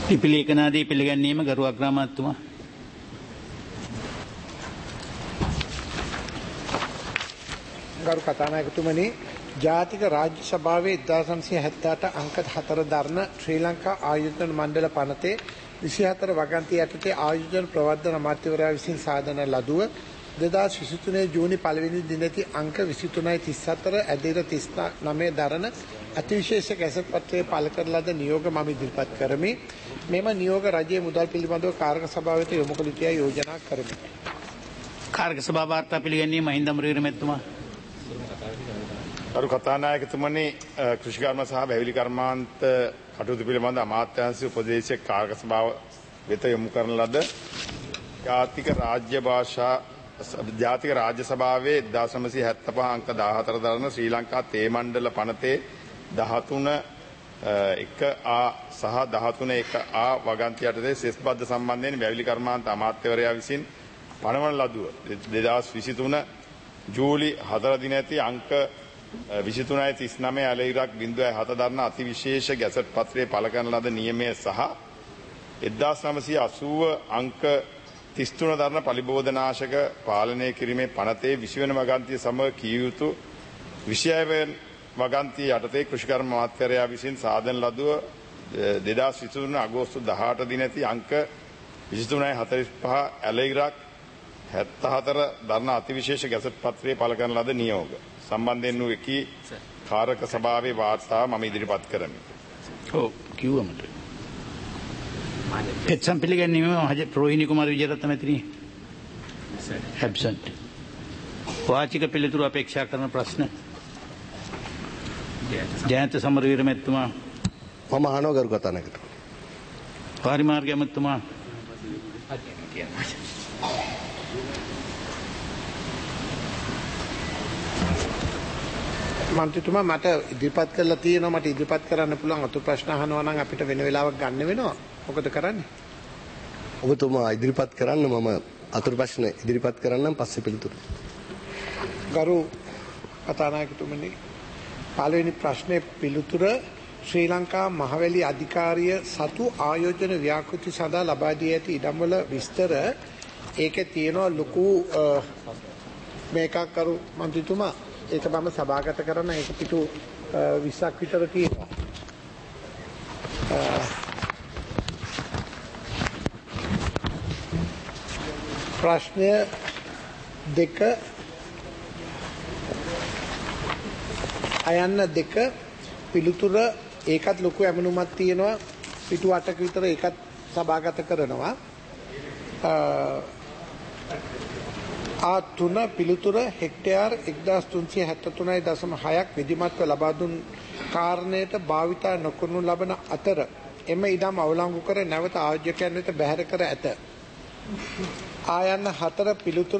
ලිපිලේඛනාදී පිළිගැන්වීම ගරු අග්‍රාමාත්‍යතුමා. ගරු කතානායකතුමනි, ජාතික රාජ්‍ය සභාවේ 1978 අංක 4 දරන ශ්‍රී ලංකා ආයෝජන මණ්ඩල පනතේ 24 වගන්තිය යටතේ ආයෝජන ප්‍රවර්ධන අමාත්‍යවරයා විසින් සාදන ලදුව 2023 ජූනි 1 වෙනි දිනදී අංක 23.34 ඇදිර 39 දරන අතිවිශේෂ ගැසට් පත්‍රයේ පළ කර ලද නියෝග මම ඉදිරිපත් කරමි. මෙම නියෝග රජයේ මුදල් පිළිබඳව කාරක සභාව වෙත යොමු කළ යුතුයි යෝජනා කරමි. කාරක සභාව වාර්තා පිළිගැන්වීම මහින්ද අමරවීර මැතිතුමා. ගරු කතානායකතුමනි, කෘෂිකර්ම සහ වැවිලි කර්මාන්ත කටයුතු පිළිබඳ අමාත්‍යාංශ උපදේශක කාරක සභාව වෙත යොමු කරන ලද ජාතික රාජ්‍ය සභාවේ 1975 අංක 14 දරන ශ්‍රී ලංකා තේ මණ්ඩල පනතේ 13.1A සහ 13.1A වගන්ති යටතේ සෙස් බද්ධ සම්බන්ධයෙන් වැවිලි කර්මාන්ත අමාත්‍යවරයා විසින් පනවන ලදුව 2023 ජූලි 4 දින ඇති අංක 23.39 ඇලයිරක් 0.7 දරන අතිවිශේෂ ගැසට් පත්‍රයේ පළ කරන ලද නියමය සහ 1980 අංක 33 දරන පලිබෝධනාශක පාලනය කිරීමේ පනතේ 20 වෙනි වගන්තිය සමග කිය යුතු 26 වගන්තිය යටතේ කෘෂිකර්ම අමාත්‍යවරයා විසින් සාදන ලදුව 2023 අගෝස්තු 18 දින ඇති අංක 23.45 ඇලයිරක් 74 දරන අතිවිශේෂ ගැසට් පත්‍රයේ පළ කරන ලද නියෝග සම්බන්ධයෙන් වූ එකී කාරක සභාවේ වාර්තාව මම ඉදිරිපත් කරමි. ඔව් කිව්වමද? පෙත්සම් පිළිගැන්වීම රෝහිණී කුමාර විජයරත්න මැතිණිය. ඇබ්සන්ට්. වාචික පිළිතුරු අපේක්ෂා කරන ප්‍රශ්න. ජයන්ත සමරවීර මැතිතුමා. මම අහනවා ගරු කතානායකතුමා. පරිමාර්ග මැතිතුමා. මන්ත්‍රීතුමා, මට ඉදිරිපත් කරලා තියෙනවා, මට ඉදිරිපත් කරන්න පුළුවන් අතු ප්‍රශ්න අහනවා නම් අපිට වෙන වෙලාවක් ගන්න වෙනවා. මොකද කරන්නේ? ඔබතුමා ඉදිරිපත් කරන්න, මම අතුරු ප්‍රශ්න ඉදිරිපත් කරන්නම්, පස්සේ පිළිතුරු. ගරු කතානායකතුමනි, පළවෙනි ප්‍රශ්නේ පිළිතුර ශ්‍රී ලංකා මහවැලි අධිකාරිය සතු ආයෝජන ව්‍යාපෘති සඳහා ලබා දී ඇති ඉඩම්වල විස්තර ඒකේ තියෙනවා ලොකු මේකක්. කරු මන්ත්‍රීතුමා, ඒක මම සභාගත කරන ඒක පිටු 20ක් විතර තියෙනවා. ප්‍රශ්නය 2 අයන්න 2 පිළිතුර ඒකත් ලොකු ඇමනුමක් තියෙනවා පිටු 8ක විතර ඒකත් සභාගත කරනවා. A3 පිළිතුර හෙක්ටයාර් 1373.6ක් විධිමත්ව ලබා දුන් කාරණයට භාවිතා නොකරනු ලබන අතර එම ඉඩම් අවලංගු කර නැවත ආයෝජකයන් වෙත බැහැර කර ඇත. ආයන්න 4 පිළිතුර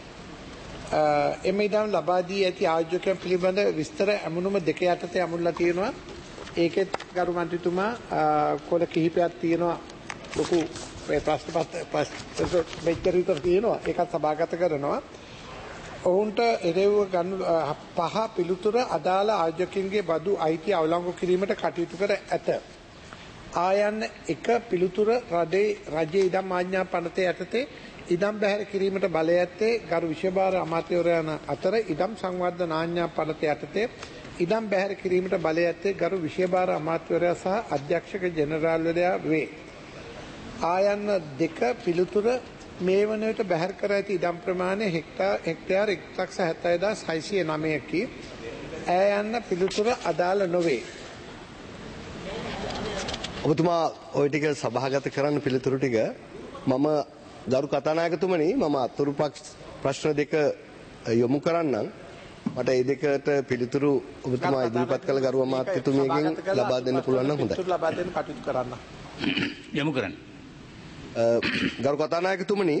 එම ඉඩම් ලබා දී ඇති ආයෝජකයන් පිළිබඳ විස්තර ඇමුණුම 2 යටතේ අමුණලා තියෙනවා. ඒකෙත් ගරු මන්ත්‍රීතුමා කොළ කිහිපයක් තියෙනවා ලොකු ප්‍රශ්න මෙච්චර විතර තියෙනවා. ඒකත් සභාගත කරනවා. ඔවුන්ට එරෙව්ව ගන්න 5 පිළිතුර අදාළ ආයෝජකයන්ගේ බදු අයිතිය අවලංගු කිරීමට කටයුතු කර ඇත. ආයන්න 1 පිළිතුර රජයේ ඉඩම් ආඥා පනතේ යටතේ ඉඩම් බැහැර කිරීමට බලය ඇත්තේ ගරු විශේෂ අමාත්‍යවරයන් අතර ඉඩම් සංවර්ධන ආඥා පනතේ යටතේ ඉඩම් බැහැර කිරීමට බලය ඇත්තේ ගරු විශේෂ අමාත්‍යවරයා සහ අධ්‍යක්ෂක ජෙනරාල්වරයා වේ. ආයන්න 2 පිළිතුර මේ වන විට බැහැර කර ඇති ඉඩම් ප්‍රමාණය හෙක්ටයාර් 1,70,609කි. ආයන්න පිළිතුර අදාළ නොවේ. ඔබතුමා ওই ටික සභාගත කරන්න පිළිතුරු ටික මම ගරු කතානායකතුමනි, මම අතුරු ප්‍රශ්න 2 යොමු කරන්නම්. මට ඒ දෙකට පිළිතුරු ඔබතුමා ඉදිරිපත් කළ ගරු අමාත්‍යතුමියගෙන් ලබා දෙන්න පුළුවන් නම් හොඳයි. පිළිතුරු ලබා දෙන්න කටයුතු කරන්න. යොමු කරන්න. ගරු කතානායකතුමනි,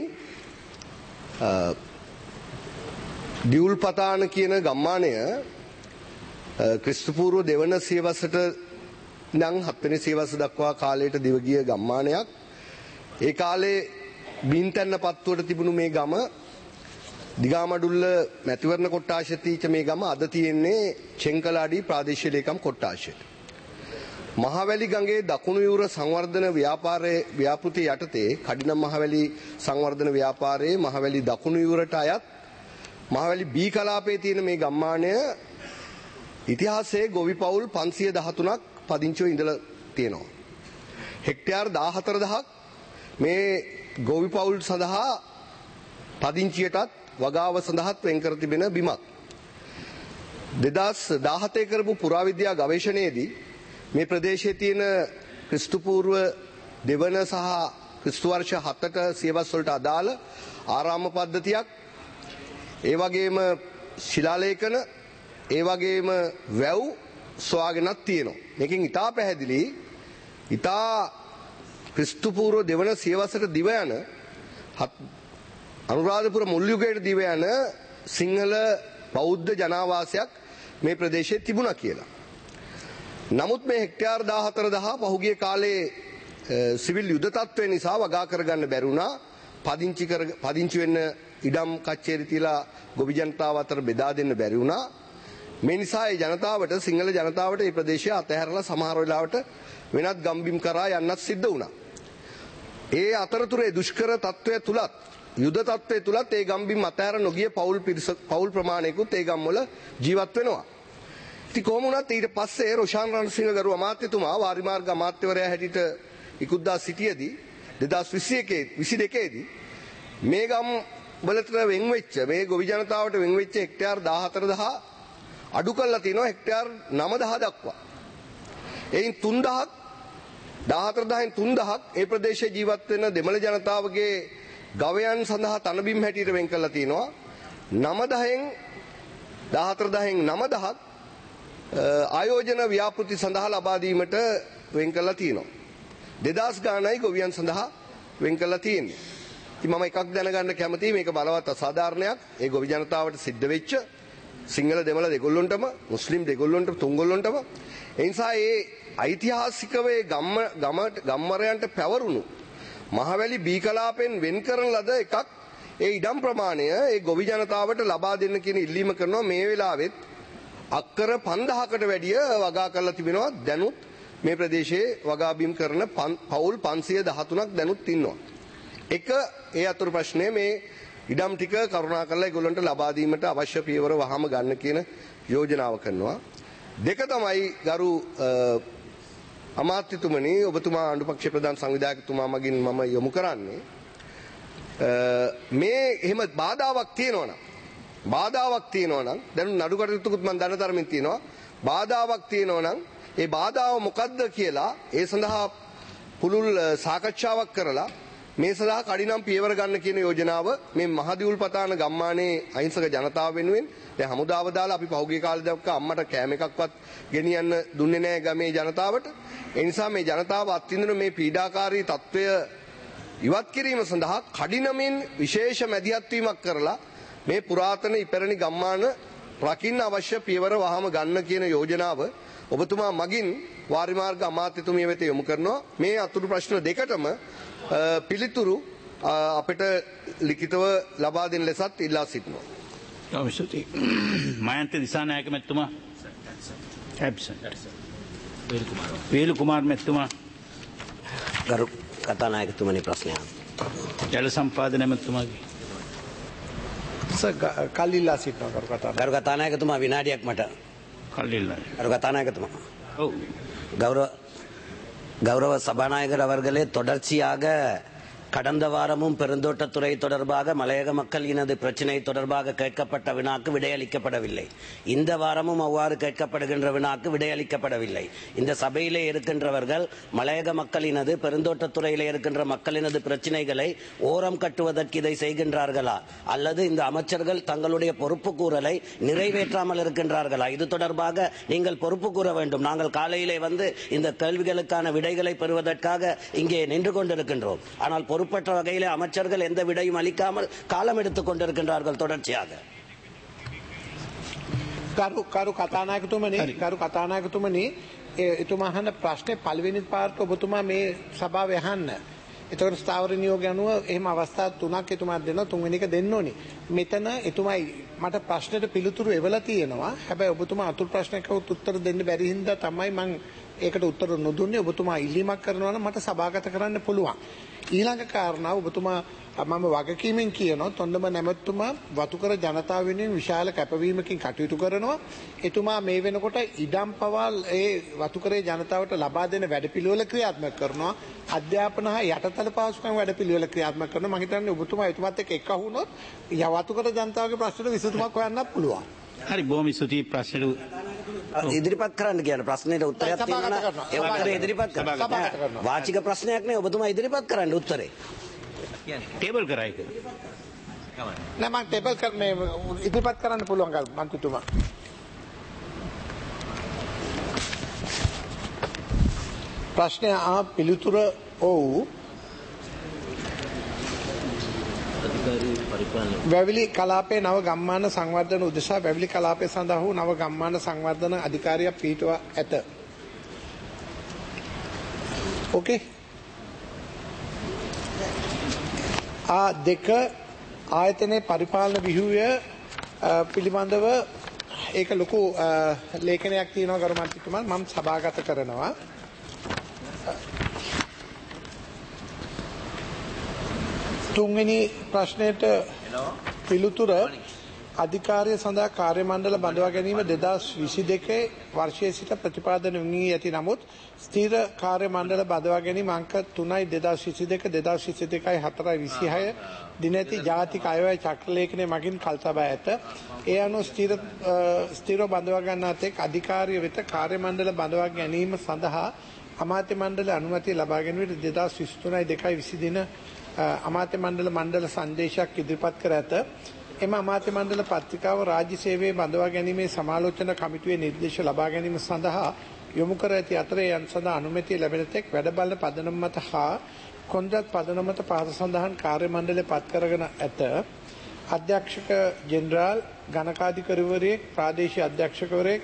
දියුල්පතාන කියන ගම්මානය ක්‍රිස්තුපූර්ව දෙවන සියවසට ඉඳන් 7 වෙනි සියවස දක්වා කාලයට දිවගිය ගම්මානයක්. ඒ කාලේ බින්තැන්න පත්තුවට තිබුණු මේ ගම දිගාමඩුල්ල මැතිවරණ කොට්ටාශය තීච්ච මේ ගම අද තියෙන්නේ චෙංකලාඩි ප්‍රාදේශීය ලේකම් කොට්ටාශයට. මහවැලි ගඟේ දකුණු යුර සංවර්ධන ව්‍යාපෘති යටතේ කඩිනම් මහවැලි සංවර්ධන ව්‍යාපාරයේ මහවැලි දකුණු යුරට අයත් මහවැලි බී කලාපයේ තියෙන මේ ගම්මානය ඉතිහාසයේ ගොවි පවුල් 513ක් පදිංචිව ඉඳලා තියෙනවා. හෙක්ටයාර් 14000ක් මේ ගොවි පවුල් සඳහා පදිංචියටත් වගාව සඳහාත් වෙන් කර තිබෙන බිමක්. 2017 කරපු පුරාවිද්‍යා ගවේෂණයේදී මේ ප්‍රදේශයේ තියෙන ක්‍රිස්තු පූර්ව දෙවන සහ ක්‍රිස්තු වර්ෂ 7ට සියවස් වලට අදාළ ආරාම පද්ධතියක්, ඒ වගේම ශිලාලේඛන, ඒ වගේම වැව් සොයාගෙනත් තියෙනවා. මේකෙන් ඉතා පැහැදිලි ඉතා ක්‍රිස්තු පූර්ව දෙවන සියවසට දිව යන අනුරාධපුර මුල් යුගයට දිව යන සිංහල බෞද්ධ ජනාවාසයක් මේ ප්‍රදේශයේ තිබුණා කියලා. නමුත් මේ හෙක්ටයාර් 14000 පහුගිය කාලේ සිවිල් යුද තත්ත්වය නිසා වගා කරගන්න බැරි වුණා. පදිංචි වෙන්න ඉඩම් කච්චේරි තියලා ගොවි ජනතාව අතර බෙදා දෙන්න බැරි වුණා. මේ නිසා ඒ ජනතාවට සිංහල ජනතාවට මේ ප්‍රදේශය අතහැරලා සමහර වෙලාවට වෙනත් ගම්බිම් කරා යන්නත් සිද්ධ වුණා. ඒ අතරතුරේ දුෂ්කර තත්ත්වය තුලත් යුද තත්ත්වය තුලත් ඒ ගම්බිම් අතහැර නොගිය පවුල් ප්‍රමාණයකුත් ඒ ගම්වල ජීවත් වෙනවා. ඉතින් කොහොම වුණත් ඊට පස්සේ රොෂාන් රණසිංහ ගරු අමාත්‍යතුමා වාරිමාර්ග අමාත්‍යවරයා හැටියට ඉක්ුද්දා සිටියේදී 2022 දී මේ ගම් වලට වෙන් වෙච්ච මේ ගොවි ජනතාවට වෙන් වෙච්ච හෙක්ටයාර් 14000 අඩු කරලා තිනවා හෙක්ටයාර් 9000 දක්වා. එයින් 3000ක් 14000න් 3000ක් ඒ ප්‍රදේශයේ ජීවත් වෙන දෙමළ ජනතාවගේ ගවයන් සඳහා තනබිම් හැටියට වෙන් කරලා තිනවා. 9000න් 9000ක් ආයෝජන ව්‍යාපෘති සඳහා ලබා දීමට වෙන් කරලා තිනවා. 2000 ගානයි ගොවියන් සඳහා වෙන් කරලා තියෙන්නේ. ඉතින් මම එකක් දැනගන්න කැමතියි, මේක බලවත් අසාධාරණයක්. ඒ ගොවි ජනතාවට සිද්ධ වෙච්ච සිංහල දෙමළ දෙගොල්ලොන්ටම, මුස්ලිම් දෙගොල්ලොන්ට, තුන්ගොල්ලොන්ටම. ඒ නිසා ඒ ඓතිහාසිකව ගම්වරයන්ට පැවරුණු මහවැලි බී කලාපෙන් වෙන් කරන ලද එකක් ඒ ඉඩම් ප්‍රමාණය ඒ ගොවි ජනතාවට ලබා දෙන්න කියන ඉල්ලීම කරනවා. මේ වෙලාවෙත් අක්කර 5000කට වැඩිය වගා කරලා තිබෙනවා. දැනුත් මේ ප්‍රදේශයේ වගා බිම් කරන පවුල් 513ක් දැනුත් ඉන්නවා. එක ඒ අතුරු ප්‍රශ්නේ මේ ඉඩම් ටික කරුණාකරලා ඒගොල්ලන්ට ලබා දීමට අවශ්‍ය පියවර වහම ගන්න කියන යෝජනාව කරනවා. දෙක තමයි ගරු අමාත්‍යතුමනි, ඔබතුමා ආණ්ඩුපක්ෂ ප්‍රධාන සංවිධායකතුමා මගින් මම යොමු කරන්නේ මේ එහෙම බාධාවක් තියෙනවා නම් දැන් නඩු කටයුතුකුත් මම දන්න තරමින් තියෙනවා. බාධාවක් තියෙනවා නම් ඒ බාධාව මොකද්ද කියලා ඒ සඳහා පුළුල් සාකච්ඡාවක් කරලා මේ සඳහා කඩිනම් පියවර ගන්න කියන යෝජනාව මේ මහදිවුල් පතාන ගම්මානයේ අහිංසක ජනතාව වෙනුවෙන් දැන් හමුදාව දාලා අපි පහුගිය කාලේ දක්වා අම්මට කෑම එකක්වත් ගෙනියන්න දුන්නේ නැහැ ගමේ ජනතාවට. ඒ නිසා මේ ජනතාව අත්විඳින මේ පීඩාකාරී තත්ත්වය ඉවත් කිරීම සඳහා කඩිනමින් විශේෂ මැදිහත් වීමක් කරලා මේ පුරාතන ඉපැරණි ගම්මාන රකින්න අවශ්‍ය පියවර වහම ගන්න කියන යෝජනාව ඔබතුමා මගින් වාරිමාර්ග අමාත්‍යතුමිය වෙත යොමු කරනවා. මේ අතුරු ප්‍රශ්න දෙකටම පිළිතුරු අපිට ලිඛිතව ලබා දෙන ලෙසත් ඉල්ලා සිටිනවා. මයන්ත දිසානායක මැතිතුමා ඇබ්සන්ට්. වේලු කුමාර් මැතිතුමා. ගරු කතානායකතුමනි ප්‍රශ්නයක්. ජල සම්පාදන මැතිතුමාගේ. කල්ලිලා සිටිනවා ගරු කතානායකතුමා විනාඩියක් මට. කල්ලිලා. ගරු கதாநாயகத்துமா. ஓ. கௌரவ சபாநாயகர் அவர்களே, தொடர்ச்சியாக கடந்த வாரமும் பெருந்தோட்டத்துறை தொடர்பாக மலையக மக்களினது பிரச்சினை தொடர்பாக கேட்கப்பட்ட வினாக்கு விடையளிக்கப்படவில்லை. இந்த வாரமும் அவ்வாறு கேட்கப்படுகின்ற வினாக்கு விடையளிக்கப்படவில்லை. இந்த சபையிலே இருக்கின்றவர்கள் மலையக மக்களினது பெருந்தோட்டத்துறையிலே இருக்கின்ற மக்களினது பிரச்சினைகளை ஓரம் கட்டுவதற்கு இதை செய்கின்றார்களா, அல்லது இந்த அமைச்சர்கள் தங்களுடைய பொறுப்பு கூறலை நிறைவேற்றாமல் இருக்கின்றார்களா? இது தொடர்பாக நீங்கள் பொறுப்பு கூற வேண்டும். நாங்கள் காலையிலே வந்து இந்த கேள்விகளுக்கான விடைகளை பெறுவதற்காக இங்கே நின்று கொண்டிருக்கின்றோம். ஆனால் பொறுப்பற்ற வகையிலே அமைச்சர்கள் எந்த விடையும் அளிக்காமல் காலம் எடுத்துக் கொண்டிருக்கின்றார்கள் தொடர்ச்சியாக. කරු කතානායකතුමනි එතුමා අහන ප්‍රශ්නේ පළවෙනි පාර්ත ඔබතුමා මේ සභාවේ අහන්න. එතකොට ස්ථාවර නියෝගය අනුව එහෙම අවස්ථා 3ක් එතුමාට දෙනවා. තුන්වෙනි එක දෙන්න ඕනේ. මෙතන එතුමයි මට ප්‍රශ්නෙට පිළිතුරු එවලා තියෙනවා. හැබැයි ඔබතුමා අතුරු ප්‍රශ්නයකට උත්තර දෙන්න බැරි හින්දා තමයි මම ඒකට උත්තර නොදුන්නේ. ඔබතුමා ඉල්ලීමක් කරනවා නම් මට සභාගත කරන්න පුළුවන්. ඊළඟ කාරණාව ඔබතුමා මම වගකීමෙන් කියනවා තොණ්ඩම නැමැතුමා වතුකර ජනතාව වෙනුවෙන් විශාල කැපවීමකින් කටයුතු කරනවා. එතුමා මේ වෙනකොට ඉඩම් පවාල් ඒ වතුකරේ ජනතාවට ලබා දෙන වැඩපිළිවෙල ක්‍රියාත්මක කරනවා. අධ්‍යාපන හා යටතල පහසුකම් වැඩපිළිවෙල ක්‍රියාත්මක කරනවා. මම හිතන්නේ ඔබතුමා එතුමාත් එක්ක එක්ක වුණොත් වතුකර ජනතාවගේ ප්‍රශ්නට විසඳුමක් හොයන්නත් පුළුවන්. හරි බොහොම ස්තුතියි ප්‍රශ්නෙට ඉදිරිපත් කරන්න කියන ප්‍රශ්නෙට උත්තරයක් තියෙනවා ඒ උත්තරේ ඉදිරිපත් කරනවා වාචික ප්‍රශ්නයක් නේ ඔබතුමා ඉදිරිපත් කරන්න උත්තරේ ටේබල් කරා එක නෑ මම ටේබල් කර මේ ඉදිරිපත් කරන්න පුළුවන් ගල් මන්ත්‍රීතුමා ප්‍රශ්නය පිළිතුර ඔව් වැවිලි කලාපයේ නව ගම්මාන සංවර්ධන උදෙසා වැවිලි කලාපය සඳහා වූ නව ගම්මාන සංවර්ධන අධිකාරියක් පිහිටුවා ඇත. ඕකේ. දෙක ආයතනයේ පරිපාලන විහුවය පිළිබඳව ඒක ලොකු ලේඛනයක් තියෙනවා ගරු මන්ත්‍රීතුමා මම සභාගත කරනවා. තුන්වෙනි ප්‍රශ්නයට පිළිතුර අධිකාරිය සඳහා කාර්ය මණ්ඩල බඳවා ගැනීම 2022 වර්ෂයේ සිට ප්‍රතිපාදන වී ඇති නමුත් ස්ථීර කාර්ය මණ්ඩල බඳවා ගැනීම අංක 3යි 2022 2022යි 4යි 26 දින ඇති ජාතික අයවැය චක්‍ර ලේඛනයේ මගින් කල් තබා ඇත. ඒ අනුව ස්ථීරව බඳවා ගන්නා තෙක් අධිකාරිය වෙත කාර්ය මණ්ඩල බඳවා ගැනීම සඳහා අමාත්‍ය මණ්ඩල අනුමැතිය ලබා ගැනීමට 2023යි 2යි 20 දින අමාත්‍ය මණ්ඩල සංදේශයක් ඉදිරිපත් කර ඇත. එම අමාත්‍ය මණ්ඩල පත්‍රිකාව රාජ්‍ය සේවයේ බඳවා ගැනීමේ සමාලෝචන කමිටුවේ නිර්දේශ ලබා ගැනීම සඳහා යොමු කර ඇති අතර යන් සඳහා අනුමැතිය ලැබෙන තෙක් වැඩ බලන පදනම මත හා කොන්ත්‍රාත් පදනම මත පහත සඳහන් කාර්ය මණ්ඩලය පත් කරගෙන ඇත. අධ්‍යක්ෂක ජෙනරාල් ගණකාධිකාරිවරයෙක් ප්‍රාදේශීය අධ්‍යක්ෂකවරයෙක්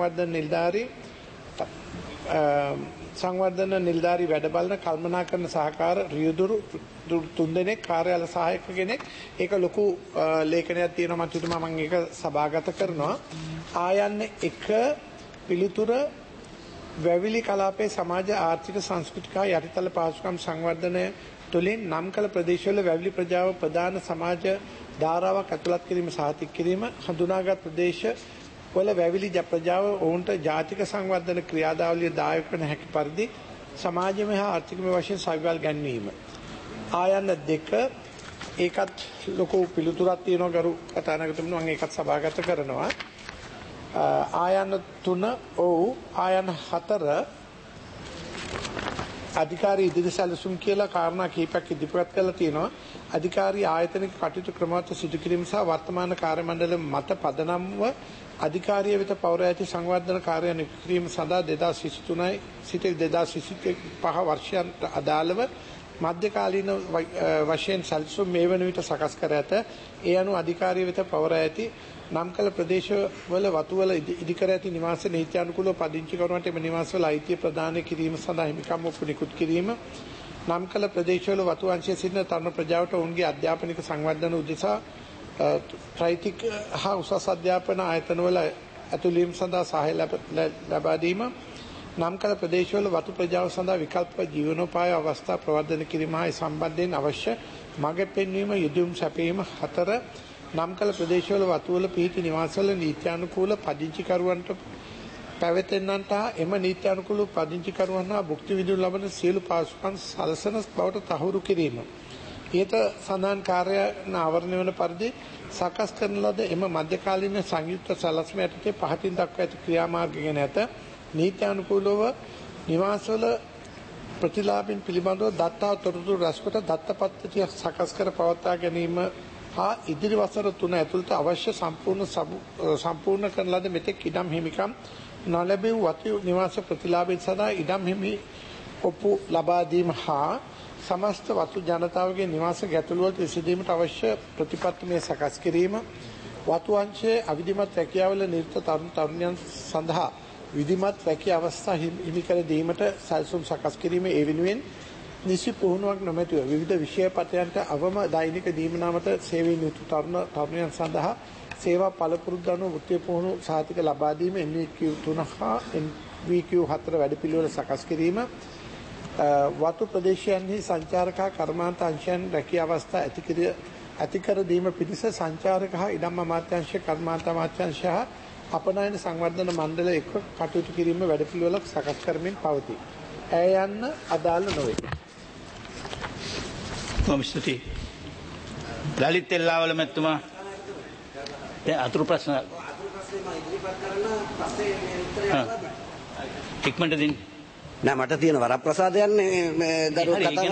සංවර්ධන නිලධාරී වැඩ බලන කල්පනාකරන සහකාර රියදුරු 3 දෙනෙක් කාර්යාල සහායක කෙනෙක් ඒක ලොකු ලේඛනයක් තියෙනවා මම හිතුවා මම ඒක සභාගත කරනවා ආයන්නේ එක පිළිතුර වැවිලි කලාපයේ සමාජ ආර්ථික සංස්කෘතික යටිතල පහසුකම් සංවර්ධනය තුළින් නම් කළ ප්‍රදේශවල වැවිලි ප්‍රජාව ප්‍රධාන සමාජ ධාරාවක් ඇතුළත් කිරීම සාතික කිරීම හඳුනාගත් ප්‍රදේශ වල වැවිලි ප්‍රජාව ඔවුන්ට ජාතික සංවර්ධන ක්‍රියාදාවලිය දායක වන හැකි පරිදි සමාජමය හා ආර්ථිකමය වශයෙන් සවිවල් ගැන්වීම. ආයන්න 2 ඒකත් ලොකු පිළිතුරක් තියෙනවා ගරු කතානායකතුමනි මම ඒකත් සභාගත කරනවා. ආයන්න 3 ඔව් ආයන්න 4 අධිකාරී ඉදිරි සැලසුම් කියලා කාරණා කිහිපයක් ඉදිරිපත් කරලා තියෙනවා. අධිකාරී ආයතනික කටයුතු ක්‍රමවත් සිදු කිරීම සහ වර්තමාන කාර්ය මණ්ඩල මත පදනම්ව අධිකාරිය වෙත පවර ඇති සංවර්ධන කාර්යයන් කිරීම සඳහා 2023 සිට 2025 වර්ෂයන්ට අදාළව මධ්‍යකාලීන වශයෙන් සැලසුම් මේ වන විට සකස් කර ඇත. ඒ අනුව අධිකාරිය වෙත පවර ඇති නම් කළ ප්‍රදේශවල වතුවල ඉදිකර ඇති නිවාස නීත්‍යානුකූලව පදිංචි කරනට එම නිවාසවල අයිතිය ප්‍රදානය කිරීම සඳහා හිමිකම් ඔප්පු නිකුත් කිරීම නම් කළ ප්‍රදේශවල වතු අංශයේ සිටින තරුණ ප්‍රජාවට ඔවුන්ගේ අධ්‍යාපනික සංවර්ධන උදෙසා ප්‍රෛතික හා උසස් අධ්‍යාපන ආයතනවල ඇතුළීම් සඳහා සහාය ලබා දීම නම් කළ ප්‍රදේශවල වතු ප්‍රජාව සඳහා විකල්ප ජීවනෝපාය අවස්ථා ප්‍රවර්ධනය කිරීම හා සම්බන්ධයෙන් අවශ්‍ය මඟ පෙන්වීම යෙදුම් සැපයීම 4 නම් කළ ප්‍රදේශවල වතුවල පිහිටි නිවාසවල නීත්‍යානුකූල පදිංචිකරුවන්ට පැවැතෙන්නන්ට හා එම නීත්‍යානුකූල පදිංචිකරුවන් හා භුක්ති විඳිනු ලබන සියලු පහසුකම් සලසන බවට තහවුරු කිරීම. ඊට සඳහන් කාර්යන ආවරණය වන පරිදි සකස් කරන ලද එම මධ්‍යකාලීන සංයුක්ත සැලැස්ම යටතේ පහතින් දක්වා ඇති ක්‍රියාමාර්ග ගැන ඇත. නීත්‍යානුකූලව නිවාසවල ප්‍රතිලාභින් පිළිබඳව දත්තා තොරතුරු රැස්කොට දත්ත පද්ධතිය සකස් කර පවත්වා ගැනීම හා ඉදිරි වසර 3 ඇතුළත අවශ්‍ය සම්පූර්ණ කරන ලද මෙතෙක් ඉඩම් හිමිකම් නොලැබෙව් වතු නිවාස ප්‍රතිලාභින් සඳහා ඉඩම් හිමි ඔප්පු ලබා දීම හා සමස්ත වතු ජනතාවගේ නිවාස ගැටලුවලට විසඳීමට අවශ්‍ය ප්‍රතිපත්තිමය සකස් කිරීම වතු අංශයේ අවිධිමත් රැකියාවල නිරත තරුණයන් සඳහා විධිමත් රැකියා අවස්ථා හිමි කර දීමට සැලසුම් සකස් කිරීම ඒ වෙනුවෙන් නිසි පුහුණුවක් නොමැතිව විවිධ විෂය පතයන්ට අවම දෛනික දීමනාමට සේවයෙන් යුතු තරුණයන් සඳහා සේවා පළපුරුද්ද අනුව වෘත්තීය පුහුණු සහතික ලබා දීම NVQ 3 හා NVQ 4 වැඩපිළිවෙල සකස් කිරීම වතු ප්‍රදේශයන්හි සංචාරක කර්මාන්ත අංශයන් රැකිය අවස්ථා ඇතිකර දීම පිණිස සංචාරක හා ඉඩම් අමාත්‍යාංශ කර්මාන්ත අමාත්‍යාංශ හා අපනයන සංවර්ධන මණ්ඩල එක්ව කටයුතු කිරීම වැඩපිළිවෙලක් සකස් කරමින් පවතී. ඇය යන්න අදාළ නොවේ. කොමිස්තුති ලලිත් එල්ලාවල මැතිතුමා දැන් අතුරු ප්‍රශ්න ඉක්මනට දෙන්න. නෑ මට තියෙන වරප්‍රසාදයන් මේ ගරු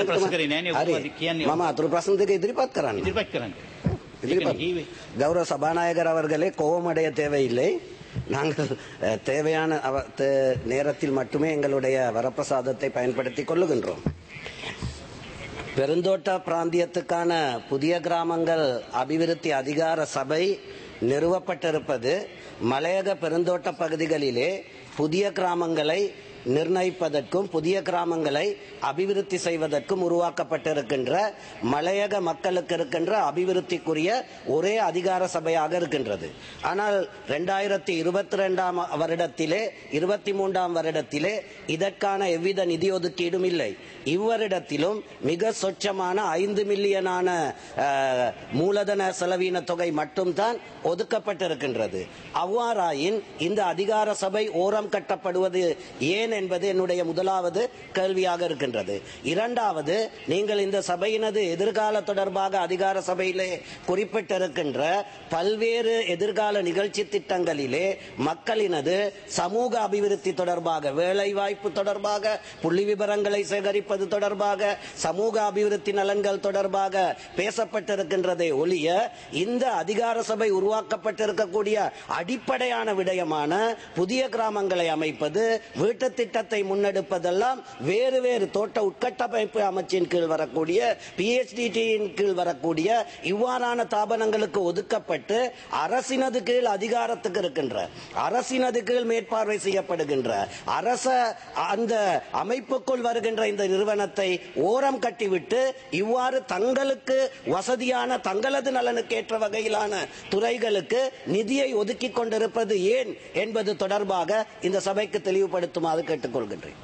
මම අතුරු ප්‍රශ්න දෙක ඉදිරිපත් කරන්න. கௌரவ சபாநாயகர் அவர்களே கோவமடைய தேவையில்லை. நாங்கள் தேவையான நேரத்தில் மட்டுமே எங்களுடைய வரப்பிரசாதத்தை பயன்படுத்திக் கொள்ளுகின்றோம். பெருந்தோட்ட பிராந்தியத்துக்கான புதிய கிராமங்கள் அபிவிருத்தி அதிகார சபை நிறுவப்பட்டிருப்பது மலையக பெருந்தோட்ட பகுதிகளிலே புதிய கிராமங்களை நிர்ணயிப்பதற்கும் புதிய கிராமங்களை அபிவிருத்தி செய்வதற்கும் உருவாக்கப்பட்டிருக்கின்ற மலையக மக்களுக்கு இருக்கின்ற அபிவிருத்திக்குரிய ஒரே அதிகார சபையாக இருக்கின்றது. ஆனால் 2022 வருடத்திலே 23 வருடத்திலே இதற்கான எவ்வித நிதி ஒதுக்கீடும் இல்லை. இவ்வருடத்திலும் மிக சொச்சமான 5 மில்லியனான மூலதன செலவீன தொகை மட்டும்தான் ஒதுக்கப்பட்டிருக்கின்றது. அவ்வாறாயின் இந்த அதிகார சபை ஓரம் கட்டப்படுவது ஏன் என்பது என்னுடைய முதலாவது கேள்வியாக இருக்கின்றது. இரண்டாவது, நீங்கள் இந்த சபையினது எதிர்கால தொடர்பாக அதிகார சபையிலே குறிப்பிட்டிருக்கின்ற பல்வேறு எதிர்கால நிகழ்ச்சி திட்டங்களிலே மக்களினது சமூக அபிவிருத்தி தொடர்பாக, வேலை வாய்ப்பு தொடர்பாக, புள்ளி விவரங்களை சேகரிப்பது தொடர்பாக, சமூக அபிவிருத்தி நலன்கள் தொடர்பாக பேசப்பட்டிருக்கின்றதை ஒழிய இந்த அதிகார சபை உருவாக்கப்பட்டிருக்கக்கூடிய அடிப்படையான விடயமான புதிய கிராமங்களை அமைப்பது, வீட்டு திட்டத்தை முன்னெடுப்பதெல்லாம் வேறு வேறு தோட்ட உட்கட்டமைப்பு அமைச்சின் கீழ் வரக்கூடிய PHDTயின் கீழ் வரக்கூடிய இவ்வாறான தாபனங்களுக்கு ஒதுக்கப்பட்டு அரசினது கீழ் அதிகாரத்துக்கு இருக்கின்ற, அரசினது கீழ் மேற்பார்வை செய்யப்படுகின்ற, அரச அந்த அமைப்புக்குள் வருகின்ற இந்த நிறுவனத்தை ஓரம் கட்டிவிட்டு இவ்வாறு தங்களுக்கு வசதியான தங்களது நலனுக்கு ஏற்ற வகையிலான துறைகளுக்கு நிதியை ஒதுக்கி கொண்டிருப்பது ஏன் என்பது தொடர்பாக இந்த சபைக்கு தெளிவுபடுத்துமாறு கேட்டுக்கொள்கின்றேன்.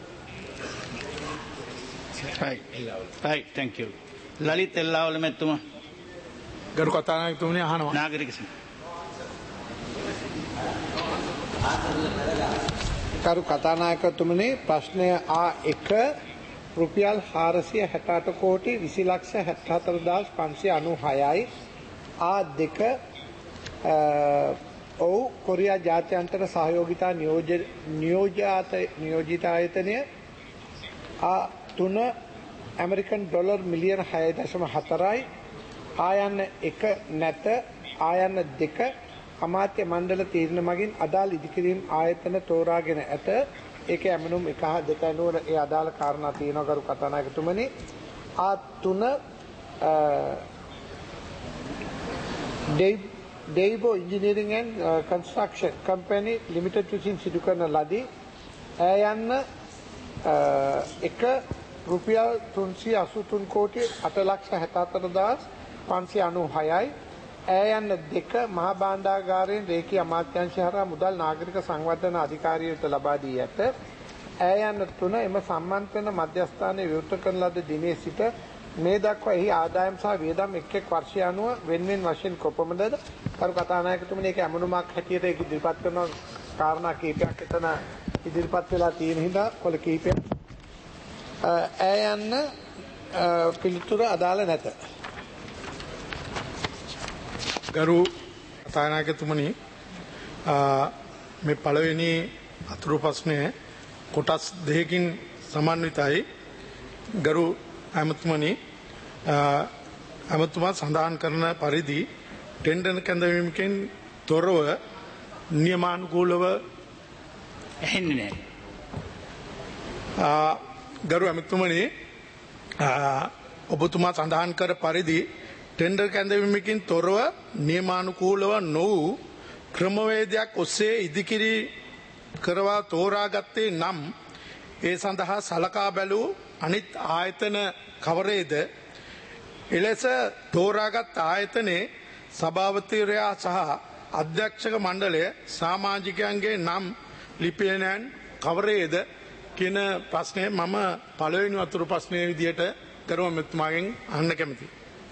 Thank you. ලලිත් එල්ලාවල මැතිතුමා. ගරු කතානායකතුමනි අහනවා. නාගරික කරු කතානායකතුමනි ප්‍රශ්නය A1 රුපියල් 468 කෝටි 20,74,596යි. A2 කොරියා ජාත්‍යන්තර සහයෝගිතා නියෝජිත ආයතනය. A3 ඇමරිකන් ඩොලර් මිලියන 6.4යි. ආයන්න 1 නැත. ආයන්න 2 අමාත්‍ය මණ්ඩල තීරණ මගින් අදාළ ඉදිකිරීම් ආයතන තෝරාගෙන ඇත. ඒක ඇමනුම් 1 හා 2 අනුව ඒ අදාළ කාරණා තියෙනවා ගරු කතානායකතුමනි. A3 Deibo Engineering and Construction Company Limited විසින් සිදු කරන ලදී. යන්න 1 රුපියල් 383 කෝටි 8,74,596යි. යන්න 2 මහා භාණ්ඩාගාරයෙන් රේඛීය අමාත්‍යාංශය හරහා මුදල් නාගරික සංවර්ධන අධිකාරියට ලබා දී ඇත. යන්න 3 එම සම්මන්ත්‍රණ මධ්‍යස්ථානයේ විවෘත කරන ලද දිනේ සිට මේ දක්වා එහි ආදායම් සහ වියදම් එක් වර්ෂය අනුව වෙන්වෙන් වශයෙන් කොපමණද? කරු කතානායකතුමනි ඒක ඇමනුමක් හැටියට ඒක ඉදිරිපත් කරන කාරණා කීපයක් එතන ඉදිරිපත් වෙලා තියෙන හින්දා කොළ කීපයක් යන්න පිළිතුර අදාළ නැත. ගරු කතානායකතුමනි මේ පළවෙනි අතුරු ප්‍රශ්නය කොටස් දෙකකින් සමන්විතයි. ගරු ඇමතුමනි ඇමතුමා සඳහන් කරන පරිදි ටෙන්ඩර් කැඳවීමකින් තොරව නියමානුකූලව ඇහෙන්නේ නැහැ. ගරු ඇමතුමනි ඔබතුමා සඳහන් කර පරිදි ටෙන්ඩර් කැඳවීමකින් තොරව නියමානුකූලව නොවූ ක්‍රමවේදයක් ඔස්සේ ඉදිකිරි කරවා තෝරාගත්තේ නම් ඒ සඳහා සලකා බැලූ අනිත් ආයතන කවරේද? එලෙස තෝරාගත් ආයතනයේ සභාපතිවරයා සහ අධ්‍යක්ෂක මණ්ඩලය සමාජිකයන්ගේ නම් ලිපිනයන් කවරේද කියන ප්‍රශ්නය මම පළවෙනි වතුරු ප්‍රශ්නයේ විදියට ගරුම මෙතුමාගෙන් අහන්න කැමතියි.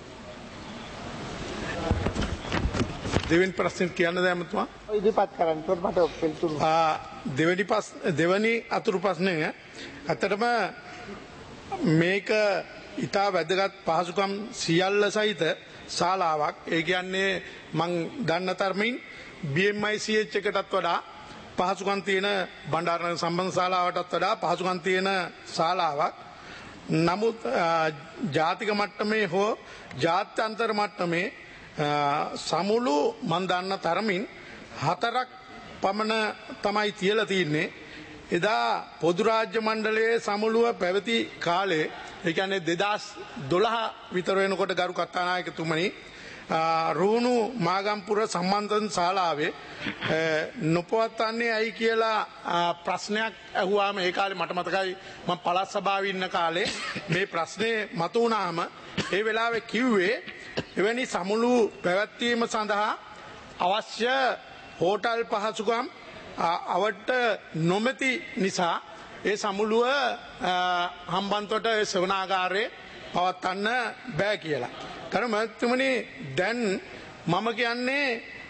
දෙවෙනි ප්‍රශ්නේ කියන්න දැමතුමා ඉදිරිපත් කරන්න මට පිළිතුරු. දෙවෙනි අතුරු ප්‍රශ්නය ඇත්තටම මේක ඉතා වැදගත් පහසුකම් සියල්ල සහිත ශාලාවක්. ඒ කියන්නේ මං දන්න තරමින් BMICH එකටත් වඩා පහසුකම් තියෙන බණ්ඩාරනගර සම්බන්ධ ශාලාවටත් වඩා පහසුකම් තියෙන ශාලාවක්. නමුත් ජාතික මට්ටමේ හෝ ජාත්‍යන්තර මට්ටමේ සමුළු මන් දන්න තරමින් 4ක් පමණ තමයි තියලා තියෙන්නේ. එදා පොදු රාජ්‍ය මණ්ඩලයේ සමුළුව පැවති කාලේ ඒ කියන්නේ 2012 විතර වෙනකොට ගරු කතානායකතුමනි රුණු මාගම්පුර සම්මන්ත්‍රණ ශාලාවේ නොපවත්වන්නේ ඇයි කියලා ප්‍රශ්නයක් ඇහුවාම ඒ කාලේ මට මතකයි මම පළාත් සභාවේ ඉන්න කාලේ මේ ප්‍රශ්නේ මතුවුණාම ඒ වෙලාවේ කිව්වේ එවැනි සමුළු පැවැත්වීම සඳහා අවශ්‍ය හෝටල් පහසුකම් අවට නොමැති නිසා ඒ සමුළුව හම්බන්තොට සෙවනාගාරයේ පවත්වන්න බෑ කියලා. කරු මහත්මනි දැන් මම කියන්නේ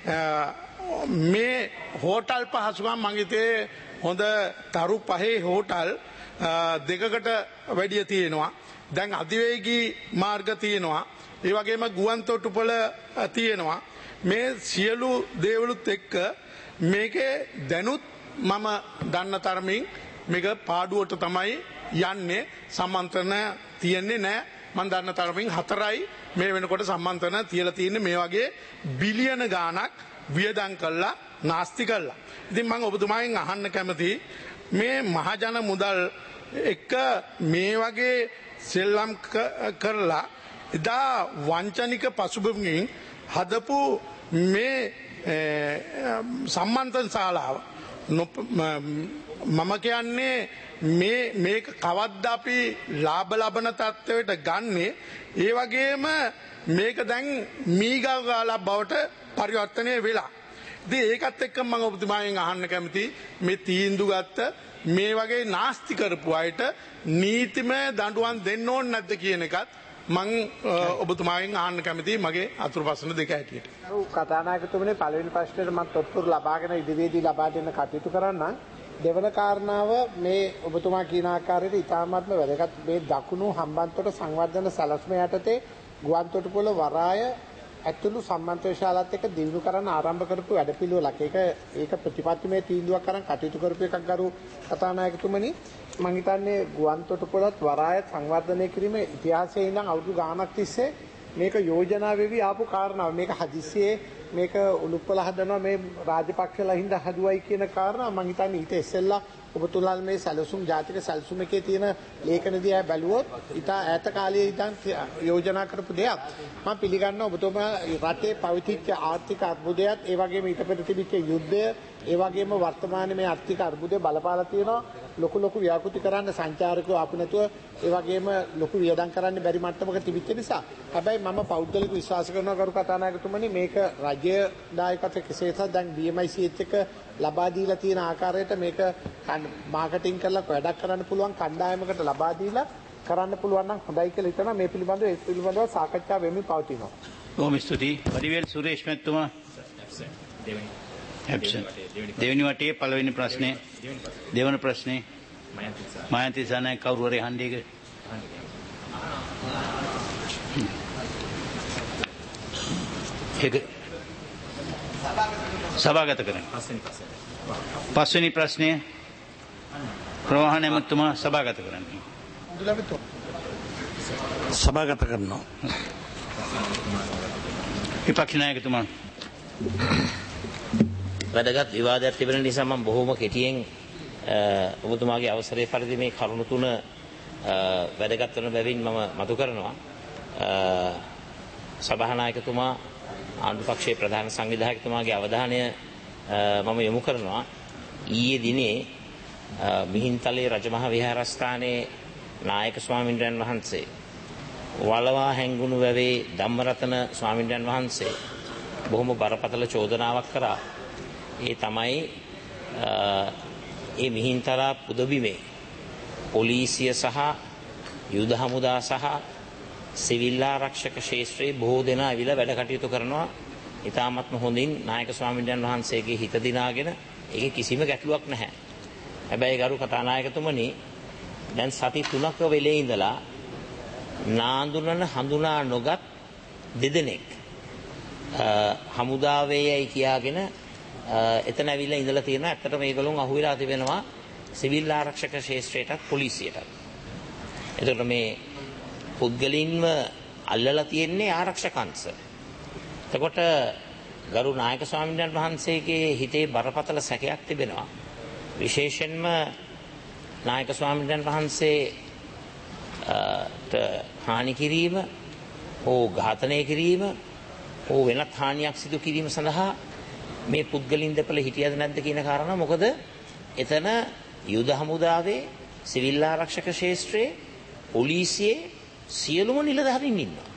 මේ හෝටල් පහසුකම් මගිතේ හොඳ තරු පහේ හෝටල් දෙකකට වැඩිය තියෙනවා. දැන් අධිවේගී මාර්ග තියෙනවා. ඒ වගේම ගුවන් තොටුපළ තියෙනවා. මේ සියලු දේවලුත් එක්ක මේකේ දැනුත් මම දන්න තරමින් මේක පාඩුවට තමයි යන්නේ. සම්මන්ත්‍රණ තියෙන්නේ නැහැ. මම දන්න තරමින් 4යි මේ වෙනකොට සම්මන්ත්‍රණ තියලා තියෙන්නේ මේ වගේ බිලියන ගාණක් වියදම් කළා නාස්ති කළා. ඉතින් මම ඔබතුමාගෙන් අහන්න කැමතියි මේ මහජන මුදල් එක මේ වගේ සෙල්ලම් කරලා එදා වංචනික පසුබිමකින් හදපු මේ සම්මන්ත්‍රණ ශාලාව මම කියන්නේ මේක කවද්ද අපි ලාභ ලබන තත්ත්වයට ගන්නේ. ඒ වගේම මේක දැන් මීගාගාලා බවට පරිවර්තනය වෙලා. ඉතින් ඒකත් එක්ක මම ඔබතුමාගෙන් අහන්න කැමතියි මේ තීන්දුව ගත්ත මේ වගේ නාස්ති කරපු අයට නීතිමය දඬුවම් දෙන්න ඕනේ නැද්ද කියන එකත් මං ඔබතුමාගෙන් අහන්න කැමතියි මගේ අතුරු ප්‍රශ්න දෙක හැටියට. කතානායකතුමනි පළවෙනි ප්‍රශ්නෙට මම තොත්තුරු ලබාගෙන ඉදිරියේදී ලබා දෙන්න කටයුතු කරන්නම්. දෙවන කාරණාව මේ ඔබතුමා කියන ආකාරයට ඉතාමත්ම වැදගත් මේ දකුණු හම්බන්තොට සංවර්ධන සැලැස්ම යටතේ ගුවන්තොටුපොළ වරාය ඇතුළු සම්මන්ත්‍රණ ශාලාවත් එක්ක දිනු කරන්න ආරම්භ කරපු වැඩපිළිවෙලක්. ඒක ප්‍රතිපත්තිමය තීන්දුවක් කරන් කටයුතු කරපු එකක් ගරු කතානායකතුමනි. මම හිතන්නේ ගුවන්තොටුපොළත් වරායත් සංවර්ධනය කිරීමේ ඉතිහාසයේ ඉඳන් අවුරුදු ගාණක් තිස්සේ මේක යෝජනා වෙවි ආපු කාරණාව. මේක හදිස්සියේ මේක උලුප්පල හදනවා මේ රාජපක්ෂලා හින්දා හදුවයි කියන කාරණා මම හිතන්නේ ඊට ඉස්සෙල්ලා ඔබතුමාලා මේ සැලසුම් ජාතික සැලසුම් එකේ තියෙන ලේඛන දිහා බැලුවොත් ඊට ඈත කාලයේ ඉඳන් යෝජනා කරපු දෙයක්. මම පිළිගන්නවා ඔබතුමා රටේ පවතිච්ච ආර්ථික අර්බුදයත් ඒ වගේම ඊට පෙර තිබිච්ච යුද්ධය ඒ වගේම වර්තමානයේ මේ ආර්ථික අර්බුදය බලපාලා තියෙනවා. ලොකු ව්‍යාපෘති කරන්න සංචාරකයෝ ආපු නැතුව ඒ වගේම ලොකු වියදම් කරන්න බැරි මට්ටමක තිබිච්ච නිසා. හැබැයි මම පෞද්ගලික විශ්වාස කරනවා කරු කතානායකතුමනි මේක රජය දායකත්වයේ කෙසේත් දැන් BMICH එක ලබා දීලා තියෙන ආකාරයට මේක මාකටිං කරලා වැඩක් කරන්න පුළුවන් කණ්ඩායමකට ලබා දීලා කරන්න පුළුවන් නම් හොඳයි කියලා හිතනවා. මේ පිළිබඳව සාකච්ඡා වෙමින් පවතිනවා. බොහොම ස්තුතියි. වඩිවේල් සුරේෂ් මහත්මයා. දෙවෙනි වටේ පළවෙනි ප්‍රශ්නේ දෙවන ප්‍රශ්නේ මයන්ති සනායක කවුරු හරි හන්දියක ඒක සභාගත කරන්න. පස්වෙනි ප්‍රශ්නය ප්‍රවාහන මහත්මයා සභාගත කරන්න. සභාගත කරනවා. විපක්ෂ නායකතුමා වැදගත් විවාදයක් තිබෙන නිසා මම බොහොම කෙටියෙන් ඔබතුමාගේ අවසරයේ පරිදි මේ කරුණු තුන වැදගත් වෙන බැවින් මම මතු කරනවා. සභානායකතුමා ආණ්ඩු පක්ෂයේ ප්‍රධාන සංවිධායකතුමාගේ අවධානය මම යොමු කරනවා. ඊයේ දිනේ මිහින්තලේ රජමහා විහාරස්ථානයේ නායක ස්වාමීන් වහන්සේ වලවා හැංගුණු වැවේ ධම්මරතන ස්වාමීන් වහන්සේ බොහොම බරපතල චෝදනාවක් කරා. ඒ තමයි ඒ මිහින්තරා පුදබිමේ පොලිසිය සහ යුද හමුදා සහ සිවිල් ආරක්ෂක ශේෂ්ත්‍රයේ බොහෝ දෙනා ඇවිල්ලා වැඩ කටයුතු කරනවා. ඉතාමත්ම හොඳින් නායක ස්වාමීන් වහන්සේගේ හිත දිනාගෙන ඒකේ කිසිම ගැටලුවක් නැහැ. හැබැයි ගරු කතානායකතුමනි දැන් සති 3ක වෙලේ ඉඳලා නාඳුනන හඳුනා නොගත් දෙදෙනෙක් හමුදාවේයයි කියාගෙන එතන ඇවිල්ලා ඉඳලා තියෙනවා. ඇත්තටම මේගොල්ලෝ අහුවෙලා තිබෙනවා සිවිල් ආරක්ෂක ශේෂ්ත්‍රයටත් පොලිසියටත්. එතකොට මේ පුද්ගලින්ම අල්ලලා තියෙන්නේ ආරක්ෂක අංශ. එතකොට ගරු නායක ස්වාමීන් වහන්සේගේ හිතේ බරපතල සැකයක් තිබෙනවා. විශේෂයෙන්ම නායක ස්වාමීන් වහන්සේ හානි කිරීම හෝ ඝාතනය කිරීම හෝ වෙනත් හානියක් සිදු කිරීම සඳහා මේ පුද්ගලින් දෙපළ හිටියද නැද්ද කියන කාරණා. මොකද එතන යුද හමුදාවේ සිවිල් ආරක්ෂක ශේෂ්ත්‍රයේ පොලිසියේ සියලුම නිලධාරීන් ඉන්නවා.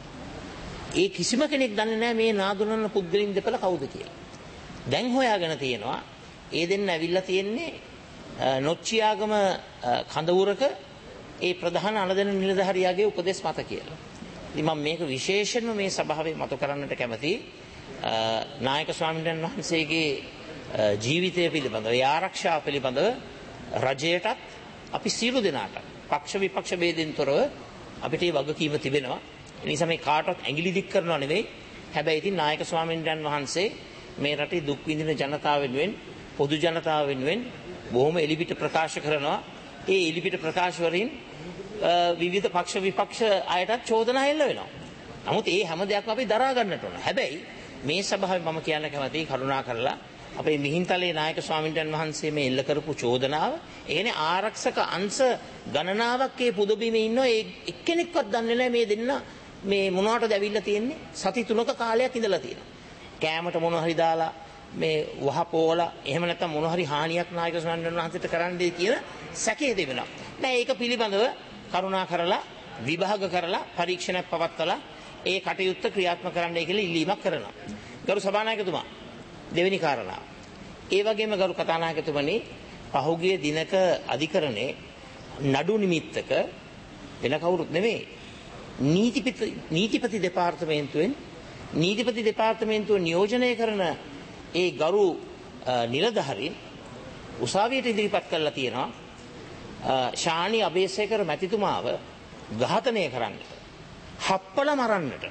ඒ කිසිම කෙනෙක් දන්නේ නැහැ මේ නාදුනන පුද්ගලින් දෙපළ කවුද කියලා. දැන් හොයාගෙන තියෙනවා ඒ දෙන්න ඇවිල්ලා තියෙන්නේ නොච්චියාගම කඳවුරක ඒ ප්‍රධාන අනදෙන නිලධාරියාගේ උපදෙස් මත කියලා. ඉතින් මම මේක විශේෂයෙන්ම මේ සභාවේ මතු කරන්නට කැමතියි. නායක ස්වාමීන් වහන්සේගේ ජීවිතය පිළිබඳව, ඒ ආරක්ෂාව පිළිබඳව රජයටත් අපි සියලු දෙනාට පක්ෂ විපක්ෂ ભેදෙන් තොරව අපිට මේ වගකීම තිබෙනවා. ඒ නිසා මේ කාටවත් ඇඟිලි දික් කරනව නෙවෙයි. හැබැයි ඉතින් නායක ස්වාමීන් වහන්සේ මේ රටේ දුක් විඳින ජනතාව වෙනුවෙන්, පොදු ජනතාව වෙනුවෙන් බොහොම එලිපිට ප්‍රකාශ කරනවා. ඒ එලිපිට ප්‍රකාශ වලින් විවිධ පක්ෂ විපක්ෂ අයටත් චෝදනා එල්ල වෙනවා. නමුත් ඒ හැම දෙයක්ම අපි දරා ගන්නට ඕන. හැබැයි මේ සභාවේ මම කියන්න කැමතියි කරුණා කරලා අපේ මිහින්තලේ නායක ස්වාමීන් වහන්සේ මේ එල්ල කරපු චෝදනාව, ඒ කියන්නේ ආරක්ෂක අංශ ගණනාවක් ඒ පුදබිමේ ඉන්නවා. ඒ එක්කෙනෙක්වත් දන්නේ නැහැ මේ දෙන්න මේ මොනවටද ඇවිල්ලා තියෙන්නේ. සති 3ක කාලයක් ඉඳලා තියෙනවා. කෑමට මොන හරි දාලා මේ වහපෝලා එහෙම නැත්නම් මොන හරි හානියක් නායක ස්වාමීන් වහන්සේට කරන්නද කියන සැකේ තිබෙනවා. නෑ ඒක පිළිබඳව කරුණා කරලා විභාග කරලා පරීක්ෂණයක් පවත්වලා ඒ කටයුත්ත ක්‍රියාත්මක කරන්නයි කියලා ඉල්ලීමක් කරනවා. ගරු සභානායකතුමා, දෙවෙනි කාරණාව. ඒ වගේම ගරු කතානායකතුමනි, පහුගිය දිනක අධිකරණේ නඩු නිමිත්තක වෙන කවුරුත් නෙමෙයි නීතිපති දෙපාර්තමේන්තුව නියෝජනය කරන ඒ ගරු නිලධාරීන් උසාවියට ඉදිරිපත් කරලා තියෙනවා ශානි අබේසේකර මැතිතුමාව ඝාතනය කරන්නට, හප්පල මරන්නට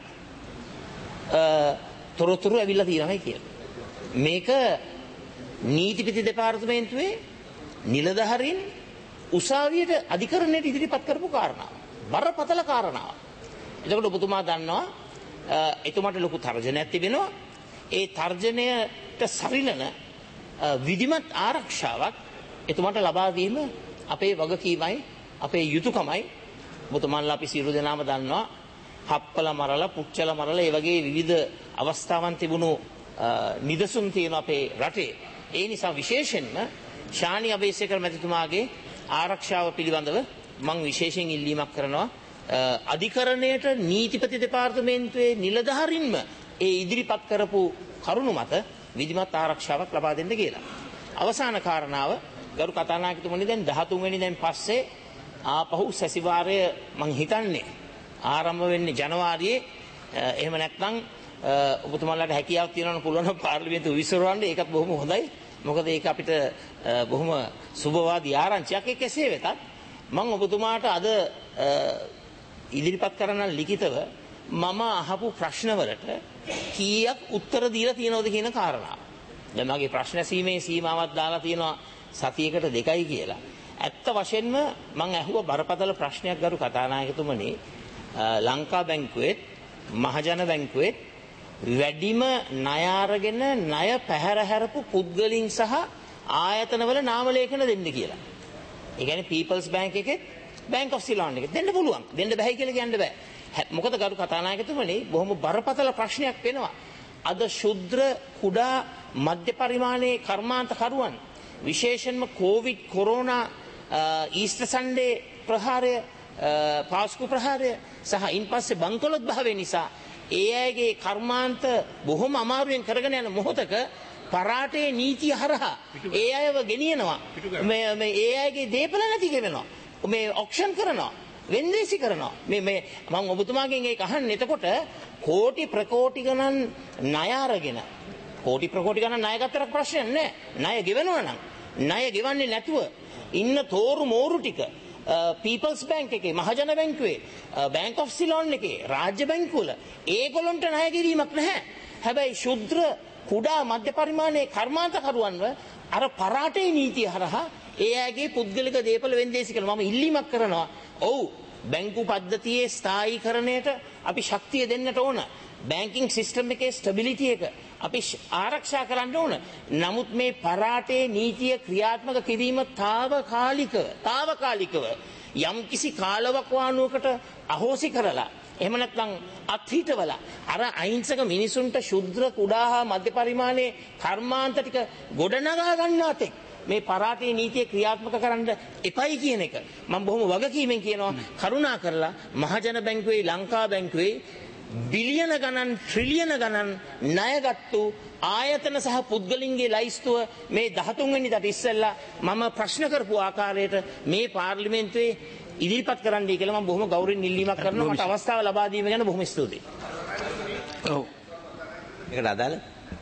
තොරතුරු ඇවිල්ලා තියෙනවායි කියලා. මේක නීතිපති දෙපාර්තමේන්තුවේ නිලධාරීන් උසාවියට අධිකරණයට ඉදිරිපත් කරපු කාරණාව. බරපතල කාරණාවක්. එතකොට ඔබතුමා දන්නවා එතුමාට ලොකු තර්ජනයක් තිබෙනවා. ඒ තර්ජනයට සරිලන විධිමත් ආරක්ෂාවක් එතුමාට ලබා දීම අපේ වගකීමයි, අපේ යුතුයකමයි. ඔබතුමාලා අපි සියලු දෙනාම දන්නවා හප්පල මරලා, පුච්චල මරලා ඒ වගේ විවිධ අවස්ථාවන් තිබුණු නිදසුන් තියෙන අපේ රටේ. ඒ නිසා විශේෂයෙන්ම ශානි අබේසේකර මැතිතුමාගේ ආරක්ෂාව පිළිබඳව මම විශේෂයෙන් ඉල්ලීමක් කරනවා. අධිකරණයට නීතිපති දෙපාර්තමේන්තුවේ නිලධාරීන්ම ඒ ඉදිරිපත් කරපු කරුණු මත විධිමත් ආරක්ෂාවක් ලබා දෙන්න කියලා. අවසාන කාරණාව ගරු කතානායකතුමනි, දැන් 13 වෙනිදාන් පස්සේ ආපහු සැසිවාරය මං හිතන්නේ ආරම්භ වෙන්නේ ජනවාරියේ. එහෙම නැත්නම් ඔබතුමාලාට හැකියාවක් තියෙනවා පුළුවන් පාර්ලිමේන්තුව විසිරවන්න. ඒකත් බොහොම හොඳයි. මොකද ඒක අපිට බොහොම සුබවාදී ආරංචියක්. ඒක කෙසේ වෙතත් මම ඔබතුමාට අද ඉදිරිපත් කරන ලිඛිතව මම අහපු ප්‍රශ්නවලට කීයක් උත්තර දීලා තියෙනවද කියන කාරණාව. දැන් මගේ ප්‍රශ්න සීමේ සීමාවක් දාලා තියෙනවා සතියකට 2යි කියලා. ඇත්ත වශයෙන්ම මම අහුව බරපතල ප්‍රශ්නයක් ගරු කතානායකතුමනි. ලංකා බැංකුවේ, මහජන බැංකුවේ වැඩිම ණය අරගෙන ණය පැහැර හැරපු පුද්ගලින් සහ ආයතනවල නාම ලේඛන දෙන්න කියලා. ඒ කියන්නේ People's Bank එකේ Bank of Ceylon එකේ දෙන්න පුළුවන්. දෙන්න බෑ කියලා කියන්න බෑ. මොකද ගරු කතානායකතුමනි, බොහොම බරපතල ප්‍රශ්නයක් වෙනවා. අද ශුද්‍ර කුඩා මධ්‍ය පරිමාණයේ කර්මාන්තකරුවන්, විශේෂයෙන්ම කොරෝනා ඊස්ටර් සන්ඩේ ප්‍රහාරය පාස්කු ප්‍රහාරය සහ ඉන් පස්සේ බංකොලොත් භාවය නිසා ඒ අයගේ කර්මාන්ත බොහොම අමාරුවෙන් කරගෙන යන මොහොතක පරාටේ නීතිය හරහා ඒ අයව ගෙනියනවා මේ ඒ අයගේ දේපල නැති ගෙවනවා මේ ඔක්ෂන් කරනවා වෙන්දේසි කරනවා මේ මම ඔබතුමාගෙන් ඒක අහන්නේ එතකොට කෝටි ප්‍රකෝටි ගණන් ණය අරගෙන කෝටි ප්‍රකෝටි ගණන් ණය ගත්තට ප්‍රශ්නයක් නැහැ ණය ගෙවනවා නම් ණය ගෙවන්නේ නැතුව ඉන්න තෝරු මෝරු ටික පීපල්ස් බැංක් එකේ මහජන බැංකුවේ බැංක් ඔෆ් සිලෝන් එකේ රාජ්‍ය බැංකුවල ඒගොල්ලන්ට ණය ගෙවීමක් නැහැ හැබැයි ශුද්‍ර කුඩා මධ්‍ය පරිමාණයේ කර්මාන්තකරුවන්ව අර පරාටේ නීතිය හරහා ඒ අයගේ පුද්ගලික දේපල වෙන්දේසි කරනවා මම ඉල්ලීමක් කරනවා ඔව් බැංකු පද්ධතියේ ස්ථායීකරණයට අපි ශක්තිය දෙන්නට ඕන බැංකින් සිස්ටම් එකේ ස්ටැබිලිටි එක අපි ආරක්ෂා කරන්න ඕන නමුත් මේ පරාටේ නීතිය ක්‍රියාත්මක කිරීම తాවකාලිකව යම්කිසි කාලවකවානුවකට අහෝසි කරලා එහෙම නැත්නම් අත්හිටවලා අර අහිංසක මිනිසුන්ට ශුද්‍ර කුඩා හා මධ්‍ය පරිමාණයේ කර්මාන්ත ටික ගොඩනගා ගන්නාතෙක් මේ පරාටේ නීතිය ක්‍රියාත්මක කරන්න එපයි කියන එක මම බොහොම වගකීමෙන් කියනවා කරුණා කරලා මහජන බැංකුවේ ලංකා බැංකුවේ බිලියන ගණන් ට්‍රිලියන ගණන් ණයගත්තු ආයතන සහ පුද්ගලින්ගේ ලයිස්තුව මේ 13 වෙනිදාට ඉස්සෙල්ලා මම ප්‍රශ්න කරපු ආකාරයට මේ පාර්ලිමේන්තුවේ ඉදිරිපත් කරන්නයි කියලා මම බොහොම ගෞරවයෙන් ඉල්ලීමක් කරනවා මට අවස්ථාව ලබා දීම ගැන බොහොම ස්තුතියි. ඔව්. ඒකට අදාළ